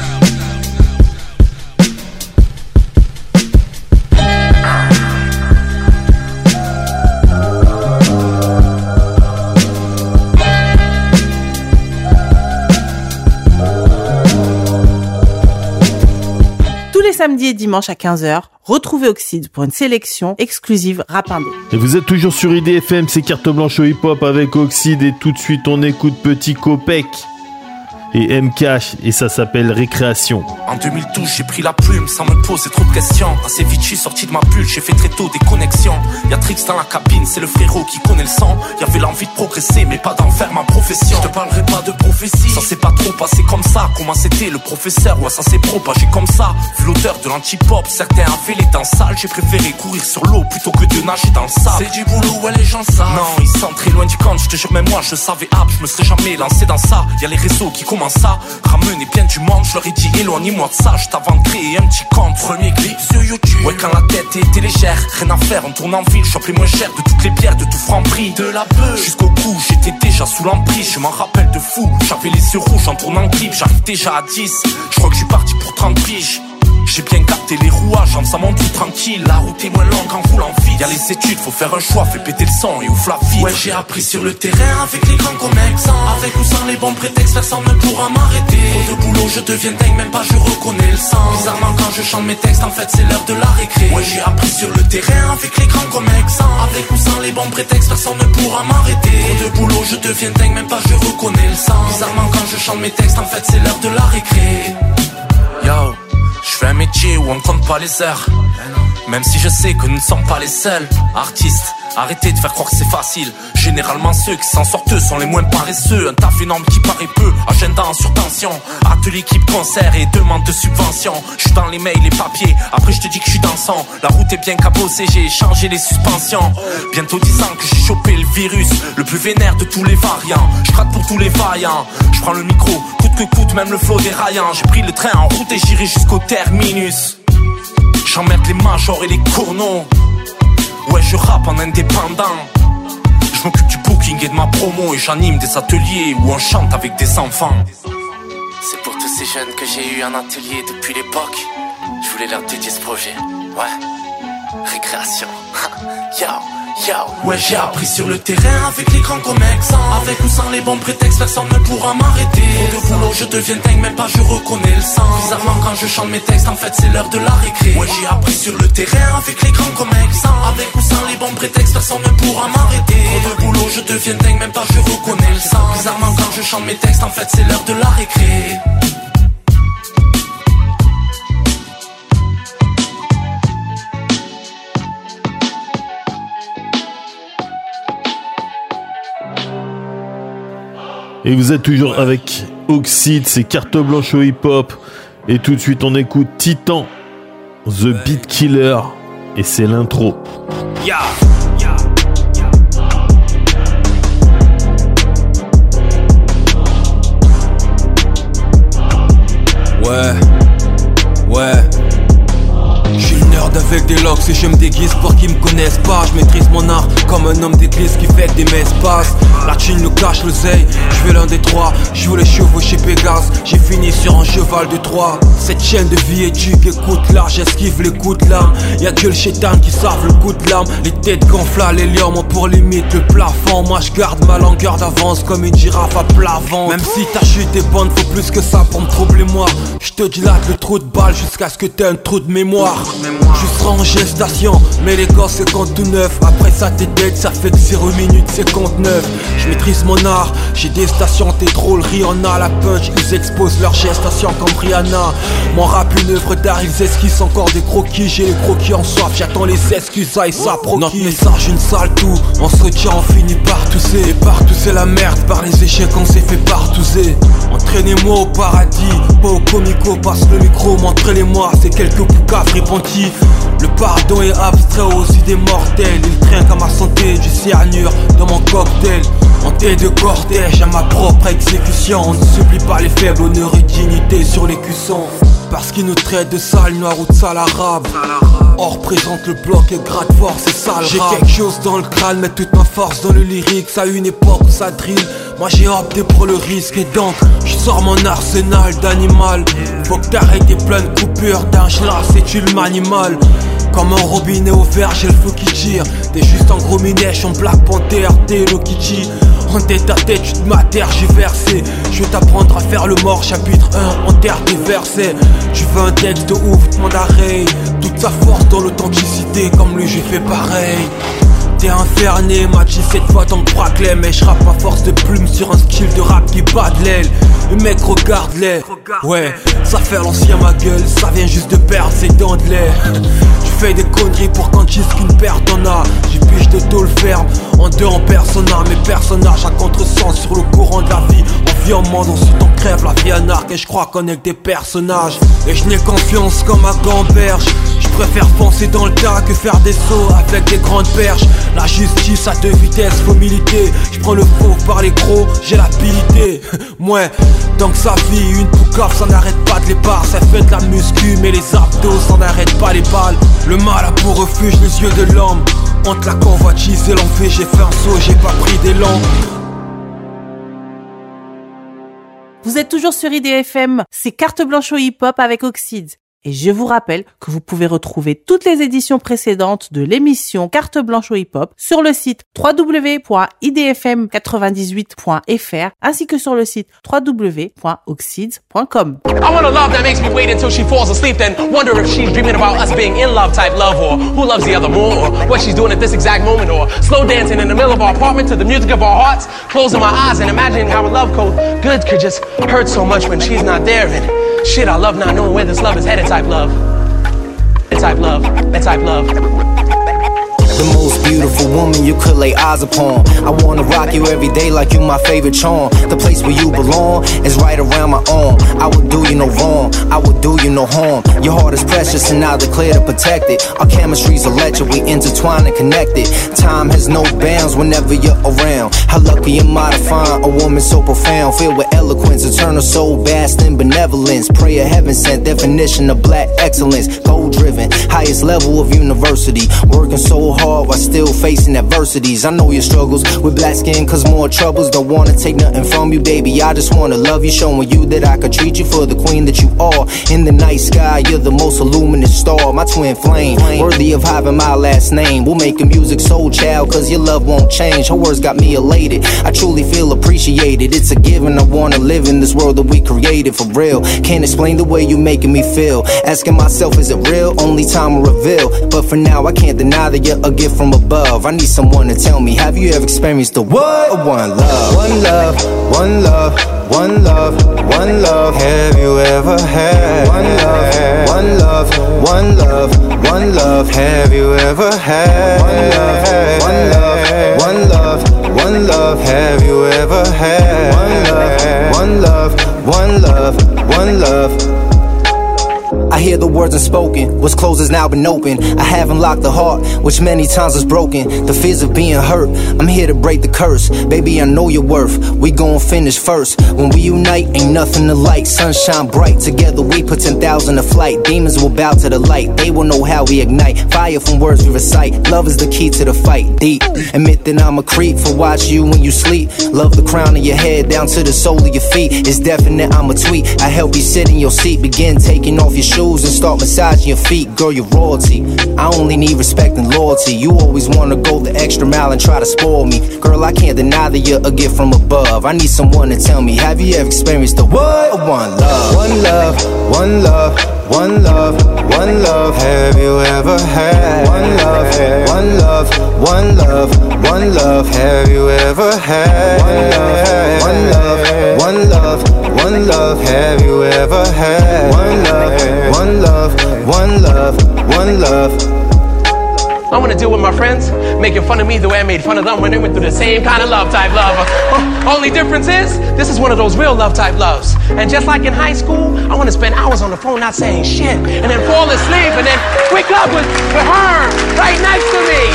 Samedi et dimanche à 15h, retrouvez Oxyde pour une sélection exclusive rap indé. Et vous êtes toujours sur IDFM, c'est Carte Blanche au hip-hop avec Oxyde et tout de suite on écoute Petit Copec. et M-Cash et ça s'appelle Récréation. En 2012 j'ai pris la plume sans me poser trop de questions. Assez vite je suis sorti de ma bulle, j'ai fait très tôt des connexions. Y'a Trix dans la cabine, c'est le frérot qui connaît le sang. Y'avait l'envie de progresser mais pas d'en faire ma profession. Je te parlerai pas de prophétie, ça s'est pas trop passé comme ça. Comment c'était le professeur, ouais ça s'est propagé comme ça. Vu l'odeur de l'anti-pop, certains avaient les dents sales. J'ai préféré courir sur l'eau plutôt que de nager dans le sable. C'est du boulot, ouais les gens savent. Non, ils sont très loin du compte, je te jure même moi je savais je me serais jamais lancé dans ça. Y'a les réseaux qui commencent à ramener bien du monde. Je leur ai dit éloignez-moi de ça, je t'avance de créer un petit compte. Premier clip sur YouTube, ouais quand la tête était légère. Rien à faire, on tourne en ville, je les moins cher de toutes les bières, de tout franc prix. De la beuh jusqu'au cou, j'étais déjà sous l'emprise. Je m'en rappelle de fou, j'avais les yeux rouges en tournant clip. J'arrive déjà à 10, je crois que je suis parti pour 30 piges. J'ai bien capté les rouages, en ça monte tout tranquille. La route est moins longue en roulant vite. Y'a les études, faut faire un choix, fais péter le son et ouf la vie. Ouais j'ai appris sur le terrain avec les grands commerçants. Avec ou sans les bons prétextes, personne ne pourra m'arrêter. Trop de boulot, je deviens dingue, même pas je reconnais le sens. Bizarrement quand je chante mes textes, en fait c'est l'heure de la récré. Ouais j'ai appris sur le terrain avec les grands commerçants. Avec ou sans les bons prétextes, personne ne pourra m'arrêter. Trop de boulot, je deviens dingue, même pas je reconnais le sens. Bizarrement quand je chante mes textes, en fait c'est l'heure de la récré. Yo, je fais un métier où on compte pas les heures. Même si je sais que nous ne sommes pas les seuls artistes. Arrêtez de faire croire que c'est facile. Généralement ceux qui s'en sortent sont les moins paresseux. Un taf énorme qui paraît peu, agenda en surtension. Atelier, équipe, concert et demande de subvention. Je suis dans les mails, les papiers, après je te dis que je suis dans le sang. La route est bien cabossée, j'ai changé les suspensions. Bientôt 10 ans que j'ai chopé le virus, le plus vénère de tous les variants. Je gratte pour tous les vaillants, je prends le micro, coûte que coûte, même le flow déraillant. J'ai pris le train en route et j'irai jusqu'au terminus. J'emmerde les majors et les cournots. Ouais je rappe en indépendant. Je m'occupe du booking et de ma promo. Et j'anime des ateliers où on chante avec des enfants. C'est pour tous ces jeunes que j'ai eu un atelier depuis l'époque. Je voulais leur dédier ce projet. Ouais, récréation. Yo. Ouais j'ai appris sur le terrain avec les grands commerçants. Avec ou sans les bons prétextes, personne ne pourra m'arrêter. Trop de boulot, je deviens dingue, même pas je reconnais le sens. Bizarrement quand je chante mes textes, en fait c'est l'heure de la récré. Ouais j'ai appris sur le terrain avec les grands commerçants. Avec ou sans les bons prétextes, personne ne pourra m'arrêter. Trop de boulot, je deviens dingue, même pas je reconnais le sens. Bizarrement quand je chante mes textes, en fait c'est l'heure de la récré. Et vous êtes toujours avec Oxide, c'est carte blanche au hip-hop. Et tout de suite on écoute Titan, The Beat Killer. Et c'est l'intro. Yeah. Ouais. J'suis le nerd avec des locks et je me déguise pour qu'ils me connaissent pas. Je maîtrise mon art comme un homme d'église qui fait que des messes passent. La thune nous cache l'oseille, je veux l'un des trois. Je veux les chevaux chez Pégase, j'ai fini sur un cheval de Troie. Cette chaîne de vie éduque, écoute là, j'esquive les coups de lame. Y'a que le chétan qui savent le coup de lame. Les têtes gonflent à l'hélium, moi pour limite le plafond. Moi je garde ma longueur d'avance comme une girafe à plat ventre. Même si ta chute est bonne, faut plus que ça pour me troubler moi. Je te dilate le trou de balle jusqu'à ce que t'aies un trou de mémoire. Je serai en gestation, mais les gosses c'est quand tout neuf. Après ça t'es dead, ça fait que 0 minutes 59. Je maîtrise mon art, j'ai des stations, t'es drôle, Rihanna, la punch. Ils exposent leur gestation comme Rihanna. Mon rap une œuvre d'art, ils esquissent encore des croquis. J'ai les croquis en soif, j'attends les excuses, ça et ça proquis. Notre message une sale tout, on se retient, on finit par tousser. Et partout c'est la merde, par les échecs on s'est fait partouzer. Entraînez-moi au paradis, pas au comico, passe le micro, montrez-les-moi, c'est quelques poucaves repentis. Le pardon est abstrait aux idées mortelles. Il traîne à ma santé du cyanure dans mon cocktail. En tête de cortège à ma propre exécution. On ne supplie pas les faibles, honneur et dignité sur les cuissons. Parce qu'ils nous traitent de sale noir ou de sale arabe. On représente le bloc et gratte fort, c'est ça le rap. J'ai quelque chose dans le crâne, mais toute ma force dans le lyrique. Ça a une époque où ça drill, moi j'ai opté pour le risque. Et donc, je sors mon arsenal d'animal. Faut que t'arrêtes tes pleines coupures d'un là, c'est tu le manimal. Comme un robinet ouvert, j'ai le feu qui tire. T'es juste un gros minèche, en Black Panther, t'es Hello Kitty. En tête à tête, tu te m'atterres, j'ai versé. Je vais t'apprendre à faire le mort, chapitre 1, en terre des versets. Tu veux un texte de ouf, demande à Ray. Toute sa force dans l'authenticité, comme lui j'ai fait pareil. T'es inferné, m'a dit cette fois dans le bracelet. Mais je rappe ma force de plume sur un skill de rap qui bat de l'aile. Les mecs regarde-les. Ouais, ça fait l'ancien ma gueule, ça vient juste de perdre ses dents de lait. Je fais des conneries pour quand j'ai qu'une paire t'en as. J'ai piche de tôle ferme, en deux en persona. Mes personnages à contresens sur le courant de la vie. On vit en monde, ensuite on crève, la vie anarque. Et je crois qu'on est que des personnages. Et je n'ai confiance comme à Gamberge. Je préfère foncer dans le tas que faire des sauts avec des grandes perches. La justice à deux vitesses, faut militer. Je prends le faux par les gros, j'ai l'habilité. Mouais, tant que ça vit, une poucave, ça n'arrête pas de les barres. Ça fait de la muscu, mais les abdos, ça n'arrête pas les balles. Le mal a pour refuge les yeux de l'homme. Entre la convoitise et l'enfer, j'ai fait un saut, j'ai pas pris d'élan. Vous êtes toujours sur IDFM, c'est Carte Blanche au hip-hop avec Oxide. Et je vous rappelle que vous pouvez retrouver toutes les éditions précédentes de l'émission Carte Blanche au hip-hop sur le site www.idfm98.fr ainsi que sur le site www.oxides.com. I want a love that makes me wait until she falls asleep, then wonder if she's dreaming about us being in love type love, or who loves the other more, or what she's doing at this exact moment, or slow dancing in the middle of our apartment to the music of our hearts, closing my eyes and imagining how a love good could just hurt so much when she's not there. And shit, I love not knowing where this love is headed type love. That type love. That type love. The most beautiful woman you could lay eyes upon. I wanna rock you every day like you my favorite charm. The place where you belong is right around my arm. I would do you no wrong, I would do you no harm. Your heart is precious and I declare to protect it. Our chemistry's electric, we intertwined and connected. Time has no bounds whenever you're around. How lucky am I to find a woman so profound, filled with eloquence, eternal soul, vast in benevolence. Pray a heaven sent definition of black excellence. Goal driven, highest level of university. Working so hard while still facing adversities. I know your struggles with black skin cause more troubles. Don't wanna take nothing from you, baby, I just wanna love you. Showing you that I could treat you for the queen that you are. In the night sky, you're the most luminous star. My twin flame, worthy of having my last name. We'll make a music soul child cause your love won't change. Her words got me elated, I truly feel appreciated. It's a given, I wanna live in this world that we created for real. Can't explain the way you making me feel. Asking myself, is it real? Only time will reveal. But for now, I can't deny that you're a gift from above. I need someone to tell me, have you ever experienced the what? One love, one love, one love, one love, one love. Have you ever had one love, one love, one love, one love? Have you ever had one love, one love, one love, one love? Have you ever had one love, one love, one love, one love? I hear the words unspoken, what's closed has now been open. I haven't locked the heart, which many times is broken. The fears of being hurt, I'm here to break the curse. Baby, I know your worth, we gon' finish first. When we unite, ain't nothing to like. Sunshine bright, together we put 10,000 to flight. Demons will bow to the light, they will know how we ignite. Fire from words we recite, love is the key to the fight. Deep, admit that I'm a creep for watch you when you sleep. Love the crown of your head down to the sole of your feet. It's definite, I'm a tweet, I help you sit in your seat. Begin taking off your shoes and start massaging your feet. Girl, you're royalty, I only need respect and loyalty. You always wanna go the extra mile and try to spoil me. Girl, I can't deny that you're a gift from above. I need someone to tell me, have you ever experienced the what? One love, one love, one love, one love, one love. Have you ever had one love, one love, one love, one love? Have you ever had one love, one love, one love? Have you ever had one love, one love, one love, one love? I wanna deal with my friends, making fun of me the way I made fun of them when they went through the same kind of love type love. Only difference is, this is one of those real love type loves. And just like in high school, I wanna spend hours on the phone not saying shit, and then fall asleep, and then wake up with her right next to me.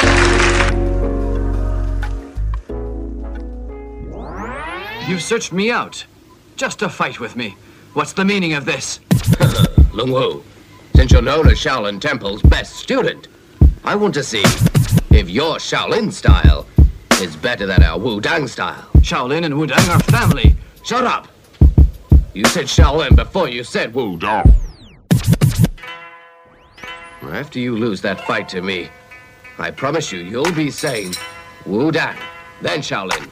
And you've searched me out, just to fight with me. What's the meaning of this? Lung Wu, since you're known as Shaolin Temple's best student, I want to see if your Shaolin style is better than our Wu-Dang style. Shaolin and Wu-Dang are family. Shut up! You said Shaolin before you said Wu-Dang. After you lose that fight to me, I promise you'll be saying Wu-Dang, then Shaolin.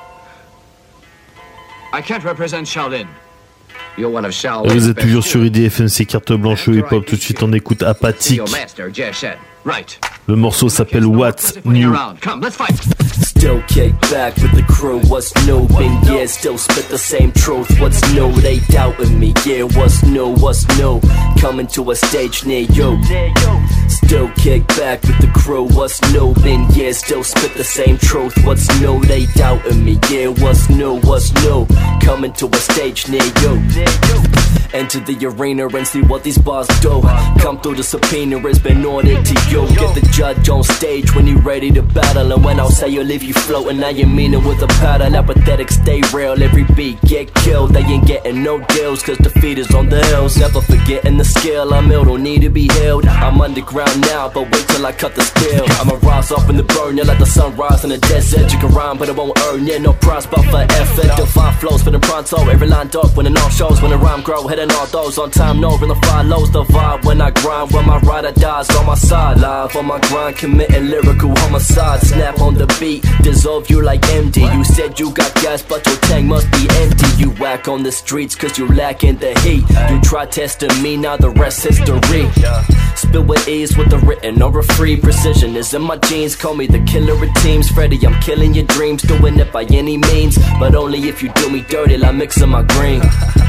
I can't represent Shaolin. You're one of Shaolin's. Vous êtes toujours sur IDFM, c'est Carte Blanche au hip-hop. Tout de suite, on écoute Apathique. Right. Le morceau s'appelle What's New. Still kick back with the crew, what's new? Been years, still spit the same truth. What's new? They doubting me, yeah, what's new? Coming to a stage near you. Still kick back with the crew, what's new? Been years, still spit the same truth. What's new? They doubting me, yeah, what's new? Coming to a stage near you. Enter the arena and see what these bars do. Come through, the subpoena has been ordered to you. Get the judge on stage when you ready to battle. And when I'll say you'll leave you floating, now you mean it with a paddle. Apathetic, stay real, every beat get killed. They ain't getting no deals, cause defeat is on the hills. Never forgetting the skill, I'm ill, don't need to be healed. I'm underground now, but wait till I cut the steel. I'ma rise up in the burn, you let the sun rise in the desert. You can rhyme, but it won't earn you no prize, but for effort. Divine flows, spinning pronto, every line dark, winning all shows. When the rhyme grow, hitting all those on time, no, real follows the vibe. When I grind, when my rider dies on my side. Live on my grind, committing lyrical homicide. Snap on the beat, dissolve you like MD. You said you got gas, but your tank must be empty. You whack on the streets, cause you lacking the heat. You try testing me, now the rest history. Spill with ease with the written or a free. Precision is in my genes, call me the killer of teams. Freddy, I'm killing your dreams, doing it by any means. But only if you do me dirty like mixing my green.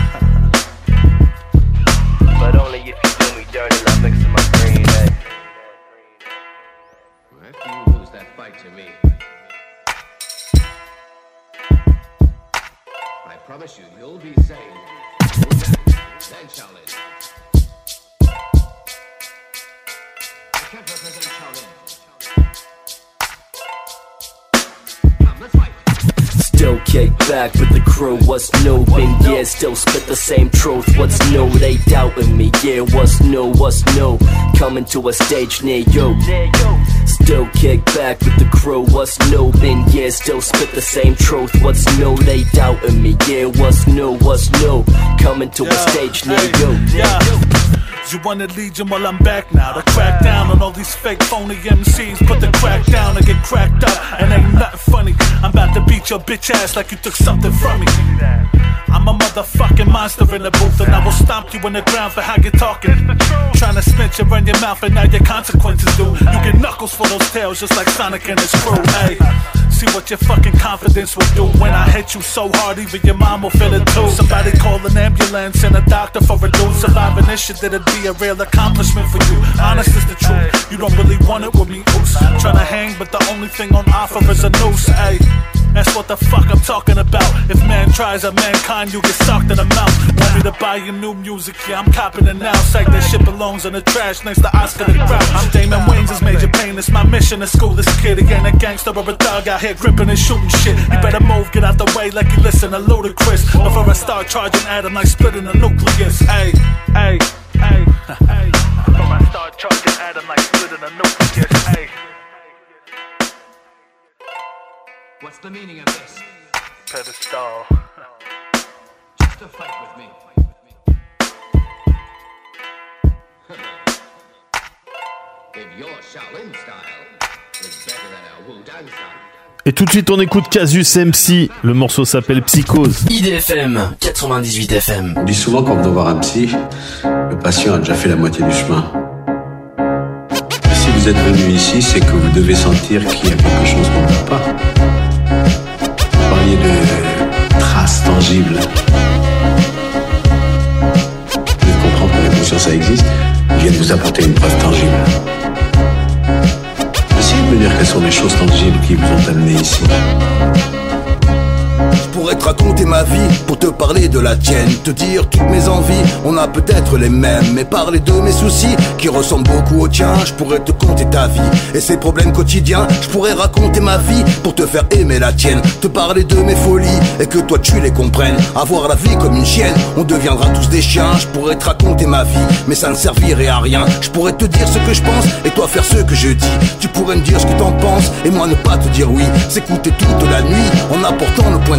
But only if you do me dirty like mixing my green, hey. After you lose that fight to me, I promise you, you'll be sane. Then Shaolin. I can't represent Shaolin. Come, let's fight. Still kick back with the crew, what's new? Been years, still spit the same truth. What's new? They doubting me, yeah, what's new? Coming to a stage near you. Still kick back with the crew, what's new? Been years, still spit the same truth. What's new? They doubting me, yeah, what's new? Coming to a stage near you. You wanna legion, well I'm back now. To crack down on all these fake phony MCs. Put the crack down and get cracked up. And ain't nothing funny. I'm about to beat your bitch ass like you took something from me. I'm a motherfucking monster in the booth, and I will stomp you in the ground for how you're talking. Trying to snitch and run your mouth, and now your consequences do. You get knuckles for those tails just like Sonic and his crew. Hey, see what your fucking confidence will do when I hit you so hard, even your mom will feel it too. Somebody call an ambulance and a doctor for a dude. Surviving this shit, it'd be a real accomplishment for you. Honest is the truth, you don't really want it with me. Oops, trying to hang, but the only thing on offer is a noose. Hey, that's what the fuck I'm talking about. If man tries at mankind, you get socked in the mouth. Want me to buy you new music? Yeah, I'm copping it now. Say that shit belongs in the trash next to Oscar the Grouch. I'm Damon Wayans, it's Major Payne. It's my mission to school this kid. He ain't a gangster or a thug out here gripping and shooting shit. You better move, get out the way like you listen to Ludacris. Before I start charging at him like splitting the nucleus. Hey, hey, hey, hey. Before I start charging at him like splitting the nucleus. Hey. What's the meaning of this? Pedestal. Just a fight with me. If your Shaolin style is better than our Wu-Tang style. Et tout de suite on écoute Casus MC, le morceau s'appelle Psychose. IDFM 98 FM. On dit souvent quand on doit voir un psy, le patient a déjà fait la moitié du chemin. Et si vous êtes venu ici, c'est que vous devez sentir qu'il y a quelque chose qu'on ne voit pas. Vous parliez de traces tangibles. Vous devez comprendre que la conscience ça existe. Je viens de vous apporter une preuve tangible. Essayez de me dire quelles sont les choses tangibles qui vous ont amené ici. Pourrais te raconter ma vie, pour te parler de la tienne, te dire toutes mes envies, on a peut-être les mêmes, mais parler de mes soucis, qui ressemblent beaucoup aux tiens, je pourrais te conter ta vie, et ses problèmes quotidiens, je pourrais raconter ma vie, pour te faire aimer la tienne, te parler de mes folies, et que toi tu les comprennes, avoir la vie comme une chienne, on deviendra tous des chiens, je pourrais te raconter ma vie, mais ça ne servirait à rien, je pourrais te dire ce que je pense, et toi faire ce que je dis, tu pourrais me dire ce que t'en penses, et moi ne pas te dire oui, s'écouter toute la nuit, en apportant nos points de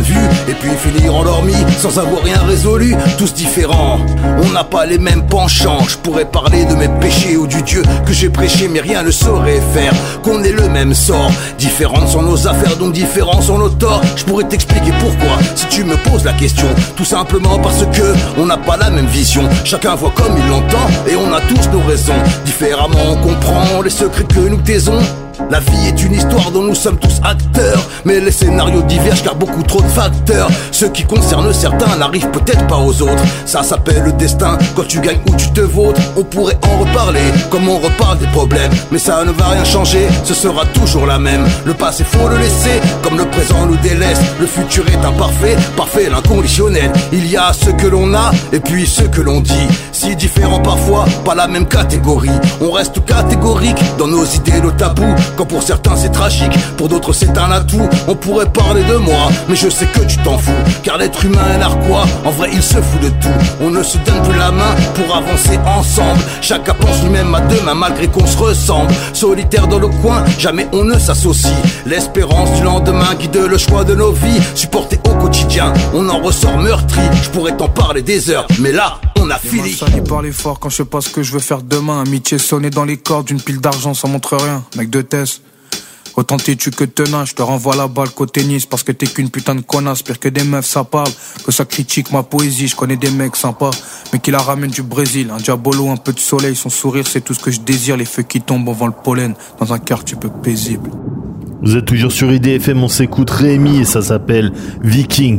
de vue, et puis finir endormi sans avoir rien résolu, tous différents. On n'a pas les mêmes penchants, je pourrais parler de mes péchés ou du Dieu que j'ai prêché, mais rien ne saurait faire qu'on ait le même sort. Différentes sont nos affaires, donc différents sont nos torts. Je pourrais t'expliquer pourquoi, si tu me poses la question. Tout simplement parce que on n'a pas la même vision. Chacun voit comme il l'entend, et on a tous nos raisons. Différemment on comprend les secrets que nous taisons. La vie est une histoire dont nous sommes tous acteurs, mais les scénarios divergent car beaucoup trop de facteurs. Ce qui concerne certains n'arrive peut-être pas aux autres. Ça s'appelle le destin, quand tu gagnes ou tu te vautres. On pourrait en reparler, comme on reparle des problèmes, mais ça ne va rien changer, ce sera toujours la même. Le passé faut le laisser, comme le présent nous délaisse. Le futur est imparfait, parfait l'inconditionnel. Il y a ce que l'on a, et puis ce que l'on dit. Si différents parfois, pas la même catégorie. On reste catégorique dans nos idées, nos tabous. Quand pour certains c'est tragique, pour d'autres c'est un atout. On pourrait parler de moi, mais je sais que tu t'en fous. Car l'être humain est narquois, en vrai il se fout de tout. On ne se donne plus la main pour avancer ensemble. Chacun pense lui-même à demain malgré qu'on se ressemble. Solitaire dans le coin, jamais on ne s'associe. L'espérance du lendemain guide le choix de nos vies. Supporté au quotidien, on en ressort meurtri. Je pourrais t'en parler des heures, mais là on a fini. Ça y parler fort quand je sais pas ce que je veux faire demain. Amitié sonnée dans les cordes d'une pile d'argent, ça montre rien. Mec de test, autant t'es-tu que tenace. Je te renvoie la balle qu'au tennis parce que t'es qu'une putain de connasse. Pire que des meufs ça parle, que ça critique ma poésie. Je connais des mecs sympas, mais qui la ramènent du Brésil. Un diabolo, un peu de soleil, son sourire c'est tout ce que je désire. Les feux qui tombent avant le pollen, dans un quartier peu paisible. Vous êtes toujours sur IDFM, on s'écoute Rémi et ça s'appelle Viking.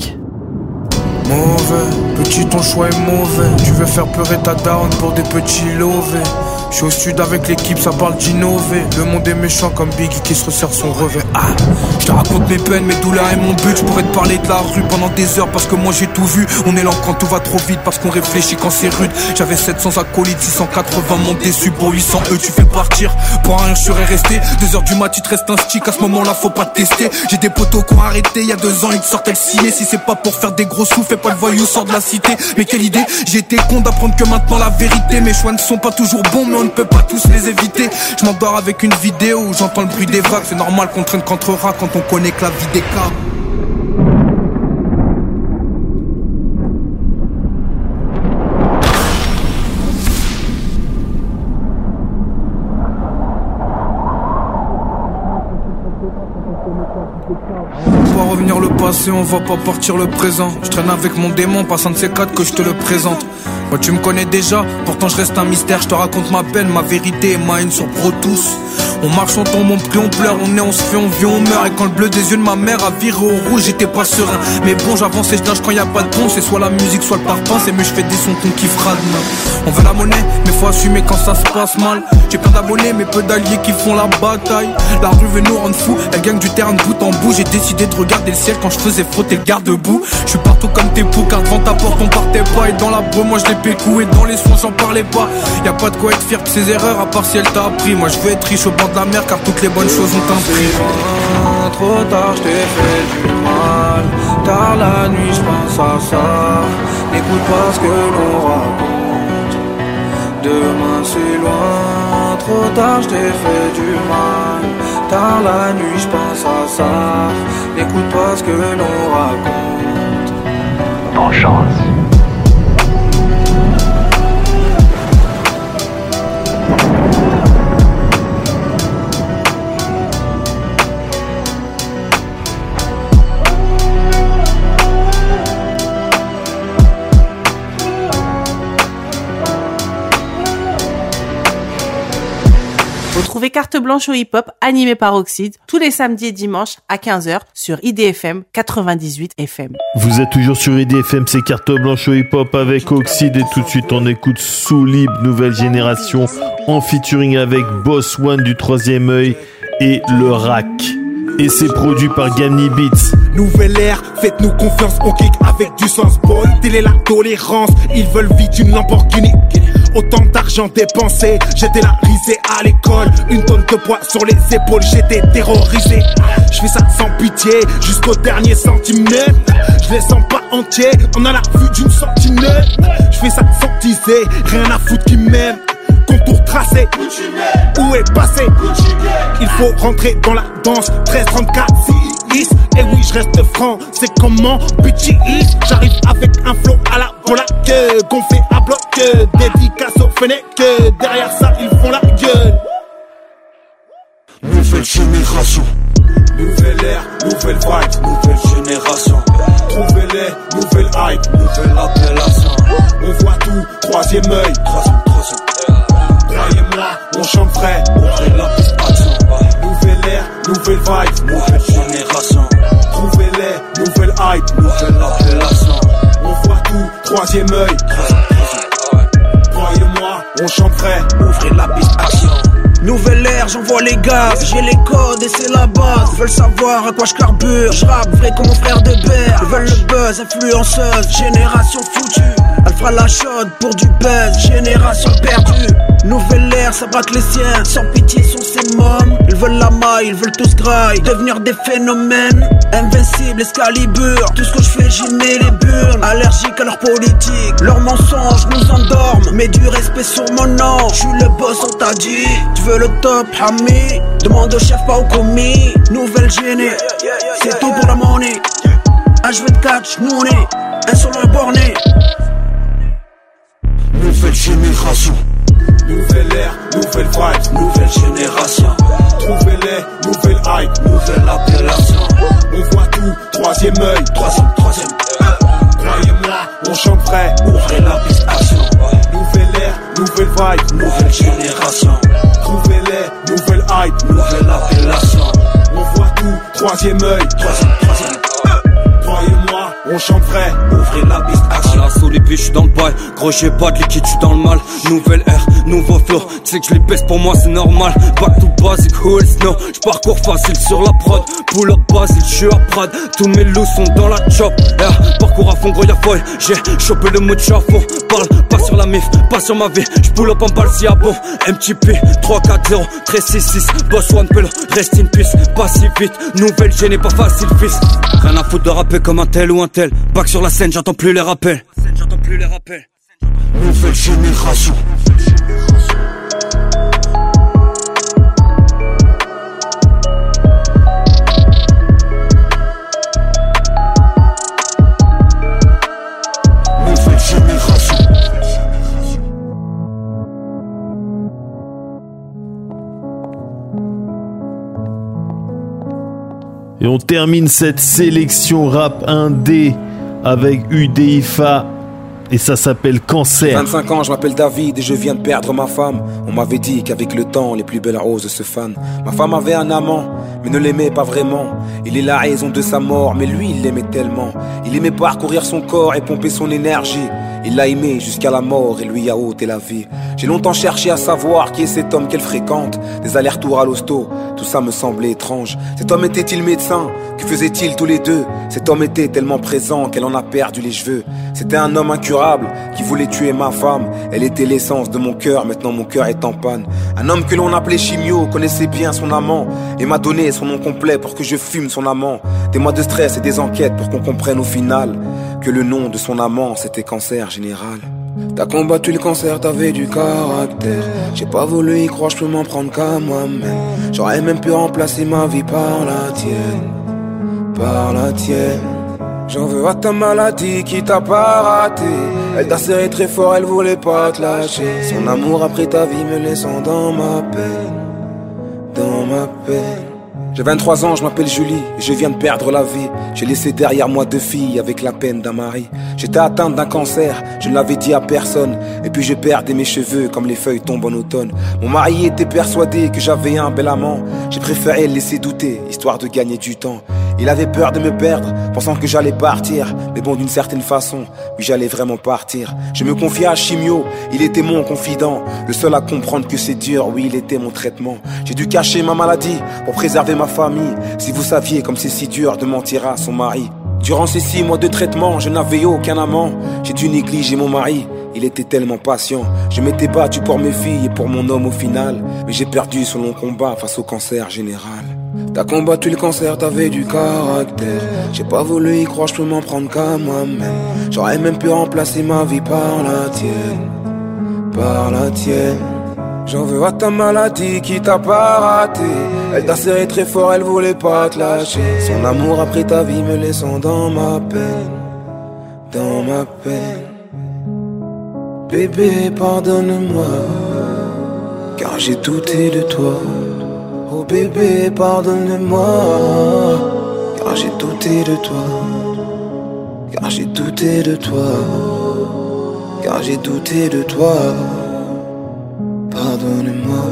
Mauvais, petit ton choix est mauvais. Tu veux faire pleurer ta daronne pour des petits lovés. Je suis au sud avec l'équipe, ça parle d'innover. Le monde est méchant comme Biggie qui se resserre son revêt. Ah, je te raconte mes peines, mes douleurs et mon but. Je pourrais te parler de la rue pendant des heures parce que moi j'ai tout vu. On est lent quand tout va trop vite parce qu'on réfléchit quand c'est rude. J'avais 700 acolytes, 680 mon déçu. Pour 800 tu fais partir. Pour rien je serais resté. 2h du mat tu te restes un stick. À ce moment là faut pas te tester. J'ai des potos qui ont arrêté il y a 2 ans, ils te sortaient le ciné. Si c'est pas pour faire des gros sous, fais pas le voyou, sors de la cité. Mais quelle idée, j'ai été con d'apprendre que maintenant la vérité. Mes choix ne sont pas toujours bons, mais on ne peut pas tous les éviter. Je m'endors avec une vidéo où j'entends le bruit des vagues. C'est normal qu'on traîne contre rats quand on connaît que la vie des cas. On va revenir le passé, on va pas partir le présent. Je traîne avec mon démon, pas un de ces quatre que je te le présente. Moi tu me connais déjà, pourtant je reste un mystère. Je te raconte ma peine, ma vérité et ma haine sur Pro Tous. On marche, on tombe, on prie, on pleure, on est, on se fait, on vit, on meurt. Et quand le bleu des yeux de ma mère a viré au rouge, j'étais pas serein. Mais bon, j'avance et je nage quand y a pas de pont. C'est soit la musique, soit le parpaing. C'est mieux, je fais des sons qu'on kiffera demain. On veut la monnaie, mais faut assumer quand ça se passe mal. J'ai plein d'abonnés, mais peu d'alliés qui font la bataille. La rue veut nous rendre fous, elle gagne du terrain de bout en bout. J'ai décidé de regarder le ciel quand je faisais frotter le garde-boue. Je suis partout comme tes poux, car devant ta porte on partait pas. Et dans la brume, moi je l'ai pécou. Et dans les sons, j'en parlais pas. Y'a pas de quoi être fier de ses erreurs, à part si elle t'a appris. Moi je veux être riche au bord de la mer, car toutes les bonnes choses ont un prix. Trop tard, je t'ai fait du mal. Tard la nuit, je pense à ça. N'écoute pas ce que l'on raconte. Demain c'est loin. Trop tard, je t'ai fait du mal. Tard la nuit, je pense à ça. N'écoute pas ce que l'on raconte. Bonne chance. Retrouvez Carte Blanche au hip-hop animé par Oxide tous les samedis et dimanches à 15h sur IDFM 98 FM. Vous êtes toujours sur IDFM, c'est Carte Blanche au hip-hop avec Oxide et tout de suite on écoute Sous Libre Nouvelle Génération en featuring avec Boss One du Troisième Œil et Le Rack. Et c'est produit par Gamni Beats. Nouvelle ère, faites-nous confiance, on kick avec du sens. Boy, telle est la tolérance, ils veulent vite une Lamborghini. Autant d'argent dépensé, j'étais là risé à l'école. Une tonne de poids sur les épaules, j'étais terrorisé. Je fais ça sans pitié, jusqu'au dernier centimètre. Je les sens pas entiers, on a la vue d'une sentinelle. Je fais ça sans teaser, rien à foutre qui m'aime. Contour tracé, où est passé? Il faut rentrer dans la danse, 13-34, East. Et oui, je reste franc, c'est comment Bitchy East. J'arrive avec un flow à la volaque, gonflé à bloc, dédicace au Fennec. Derrière ça, ils font la gueule. Nouvelle génération, nouvelle ère, nouvelle vibe, nouvelle génération. Trouvez-les, nouvelle hype, nouvelle appellation. On voit tout, troisième œil, troisième. Croyez-moi, on chante frais, ouvrez la piste action. Nouvelle ère, nouvelle vibe, nouvelle génération. Trouvez-les, nouvelle hype, nouvelle appellation. On voit tout, troisième œil, croyez-moi, on chante frais, ouvrez la piste action. Nouvelle ère, j'envoie les gaz, j'ai les codes et c'est la base. Ils veulent savoir à quoi je carbure, je rappe vrai comme mon frère de Bear. Ils veulent le buzz, influenceuse, génération foutue. Elle fera la chaude pour du buzz, génération perdue. Nouvelle ère, ça braque les siens, sans pitié sont ces mômes. Ils veulent la maille, ils veulent tous graille, devenir des phénomènes. Invincible, Excalibur, tout ce que je fais j'y mets les burnes. Allergique à leur politique, leurs mensonges nous endorment. Mets du respect sur mon nom, je suis le boss on t'a dit. Tu veux le top, Hami, demande au chef pas au commis. Nouvelle géné, c'est tout pour la monnaie. H24, nous on est un solo borné. Nouvelle génération, nouvelle ère, nouvelle vibe, nouvelle génération. Trouvez-les, nouvelle hype, nouvelle appellation. On voit tout, troisième œil, troisième. Croyez-moi, on chante frais, ouvrez la piste action. Nouvelle ère, nouvelle vibe, nouvelle génération. Trouvez-les, nouvelle hype, nouvelle appellation. On voit tout, troisième œil, troisième. Croyez-moi, on chante frais, ouvrez la piste action. À la Solibi, j'suis dans le bail, gros j'ai pas de liquide, j'suis dans le mal. Nouvelle ère, nouveau flow, tu sais que je les baisse pour moi c'est normal. Back to basic, whole snow, j'parcours facile sur la prod. Pull up basic, j'suis à Prad, tous mes loups sont dans la chop. Parcours à fond, gros y'a folle, j'ai chopé le mot de chafon. Parle pas sur la mif, pas sur ma vie, j'pull up en balle si à bon. MTP, 3-4-0, 13-6-6, boss one pull, rest in peace, pas si vite. Nouvelle gênée, pas facile fils. Rien à foutre de rapper comme un tel ou un tel. Back sur la scène, j'entends plus les rappels. Nouvelle génération. Nouvelle génération. Et on termine cette sélection rap indé avec UDIFA et ça s'appelle Cancer. 25 ans, je m'appelle David et je viens de perdre ma femme. On m'avait dit qu'avec le temps, les plus belles roses se fanent. Ma femme avait un amant, mais ne l'aimait pas vraiment. Il est la raison de sa mort, mais lui, il l'aimait tellement. Il aimait parcourir son corps et pomper son énergie. Il l'a aimé jusqu'à la mort et lui a ôté la vie. J'ai longtemps cherché à savoir qui est cet homme qu'elle fréquente. Des allers-retours à l'hosto, tout ça me semblait étrange. Cet homme était-il médecin? Que faisaient-ils tous les deux? Cet homme était tellement présent qu'elle en a perdu les cheveux. C'était un homme incurable qui voulait tuer ma femme. Elle était l'essence de mon cœur, maintenant mon cœur est en panne. Un homme que l'on appelait Chimio connaissait bien son amant et m'a donné son nom complet pour que je fume son amant. Des mois de stress et des enquêtes pour qu'on comprenne au final que le nom de son amant c'était Cancer Général. T'as combattu le cancer, t'avais du caractère. J'ai pas voulu y croire, je peux m'en prendre qu'à moi-même. J'aurais même pu remplacer ma vie par la tienne. Par la tienne. J'en veux à ta maladie qui t'a pas raté. Elle t'a serré très fort, elle voulait pas te lâcher. Son amour après ta vie me laissant dans ma peine. Dans ma peine. J'ai 23 ans, je m'appelle Julie, et je viens de perdre la vie. J'ai laissé derrière moi 2 filles avec la peine d'un mari. J'étais atteinte d'un cancer, je ne l'avais dit à personne. Et puis je perdais mes cheveux comme les feuilles tombent en automne. Mon mari était persuadé que j'avais un bel amant. J'ai préféré le laisser douter, histoire de gagner du temps. Il avait peur de me perdre, pensant que j'allais partir. Mais bon, d'une certaine façon, oui, j'allais vraiment partir. Je me confiais à Chimio, il était mon confident. Le seul à comprendre que c'est dur, oui, il était mon traitement. J'ai dû cacher ma maladie pour préserver ma famille. Si vous saviez comme c'est si dur de mentir à son mari. Durant ces 6 mois de traitement, je n'avais aucun amant. J'ai dû négliger mon mari, il était tellement patient. Je m'étais battu pour mes filles et pour mon homme au final. Mais j'ai perdu ce long combat face au cancer général. T'as combattu le cancer, t'avais du caractère. J'ai pas voulu y croire, je peux m'en prendre qu'à moi-même. J'aurais même pu remplacer ma vie par la tienne. Par la tienne. J'en veux à ta maladie qui t'a pas raté. Elle t'a serré très fort, elle voulait pas te lâcher. Son amour a pris ta vie, me laissant dans ma peine. Dans ma peine. Bébé, pardonne-moi, car j'ai douté de toi. Oh bébé, pardonne-moi, car j'ai douté de toi. Car j'ai douté de toi. Car j'ai douté de toi. Pardonne-moi.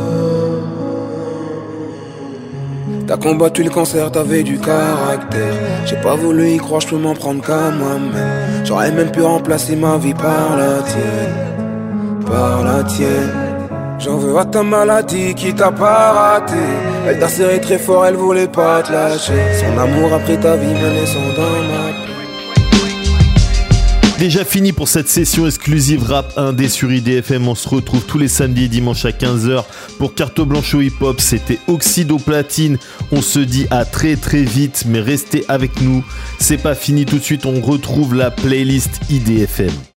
T'as combattu le cancer, t'avais du caractère. J'ai pas voulu y croire, je peux m'en prendre qu'à moi-même. J'aurais même pu remplacer ma vie par la tienne. Par la tienne. J'en veux à ta maladie qui t'a pas raté. Elle t'a serré très fort, elle voulait pas te lâcher. Son amour a pris ta vie, me laissant dans ma peine. Déjà fini pour cette session exclusive rap indé sur IDFM. On se retrouve tous les samedis et dimanches à 15h pour Carte Blanche au Hip Hop. C'était Oxyde au platine. On se dit à très très vite, mais restez avec nous. C'est pas fini tout de suite, on retrouve la playlist IDFM.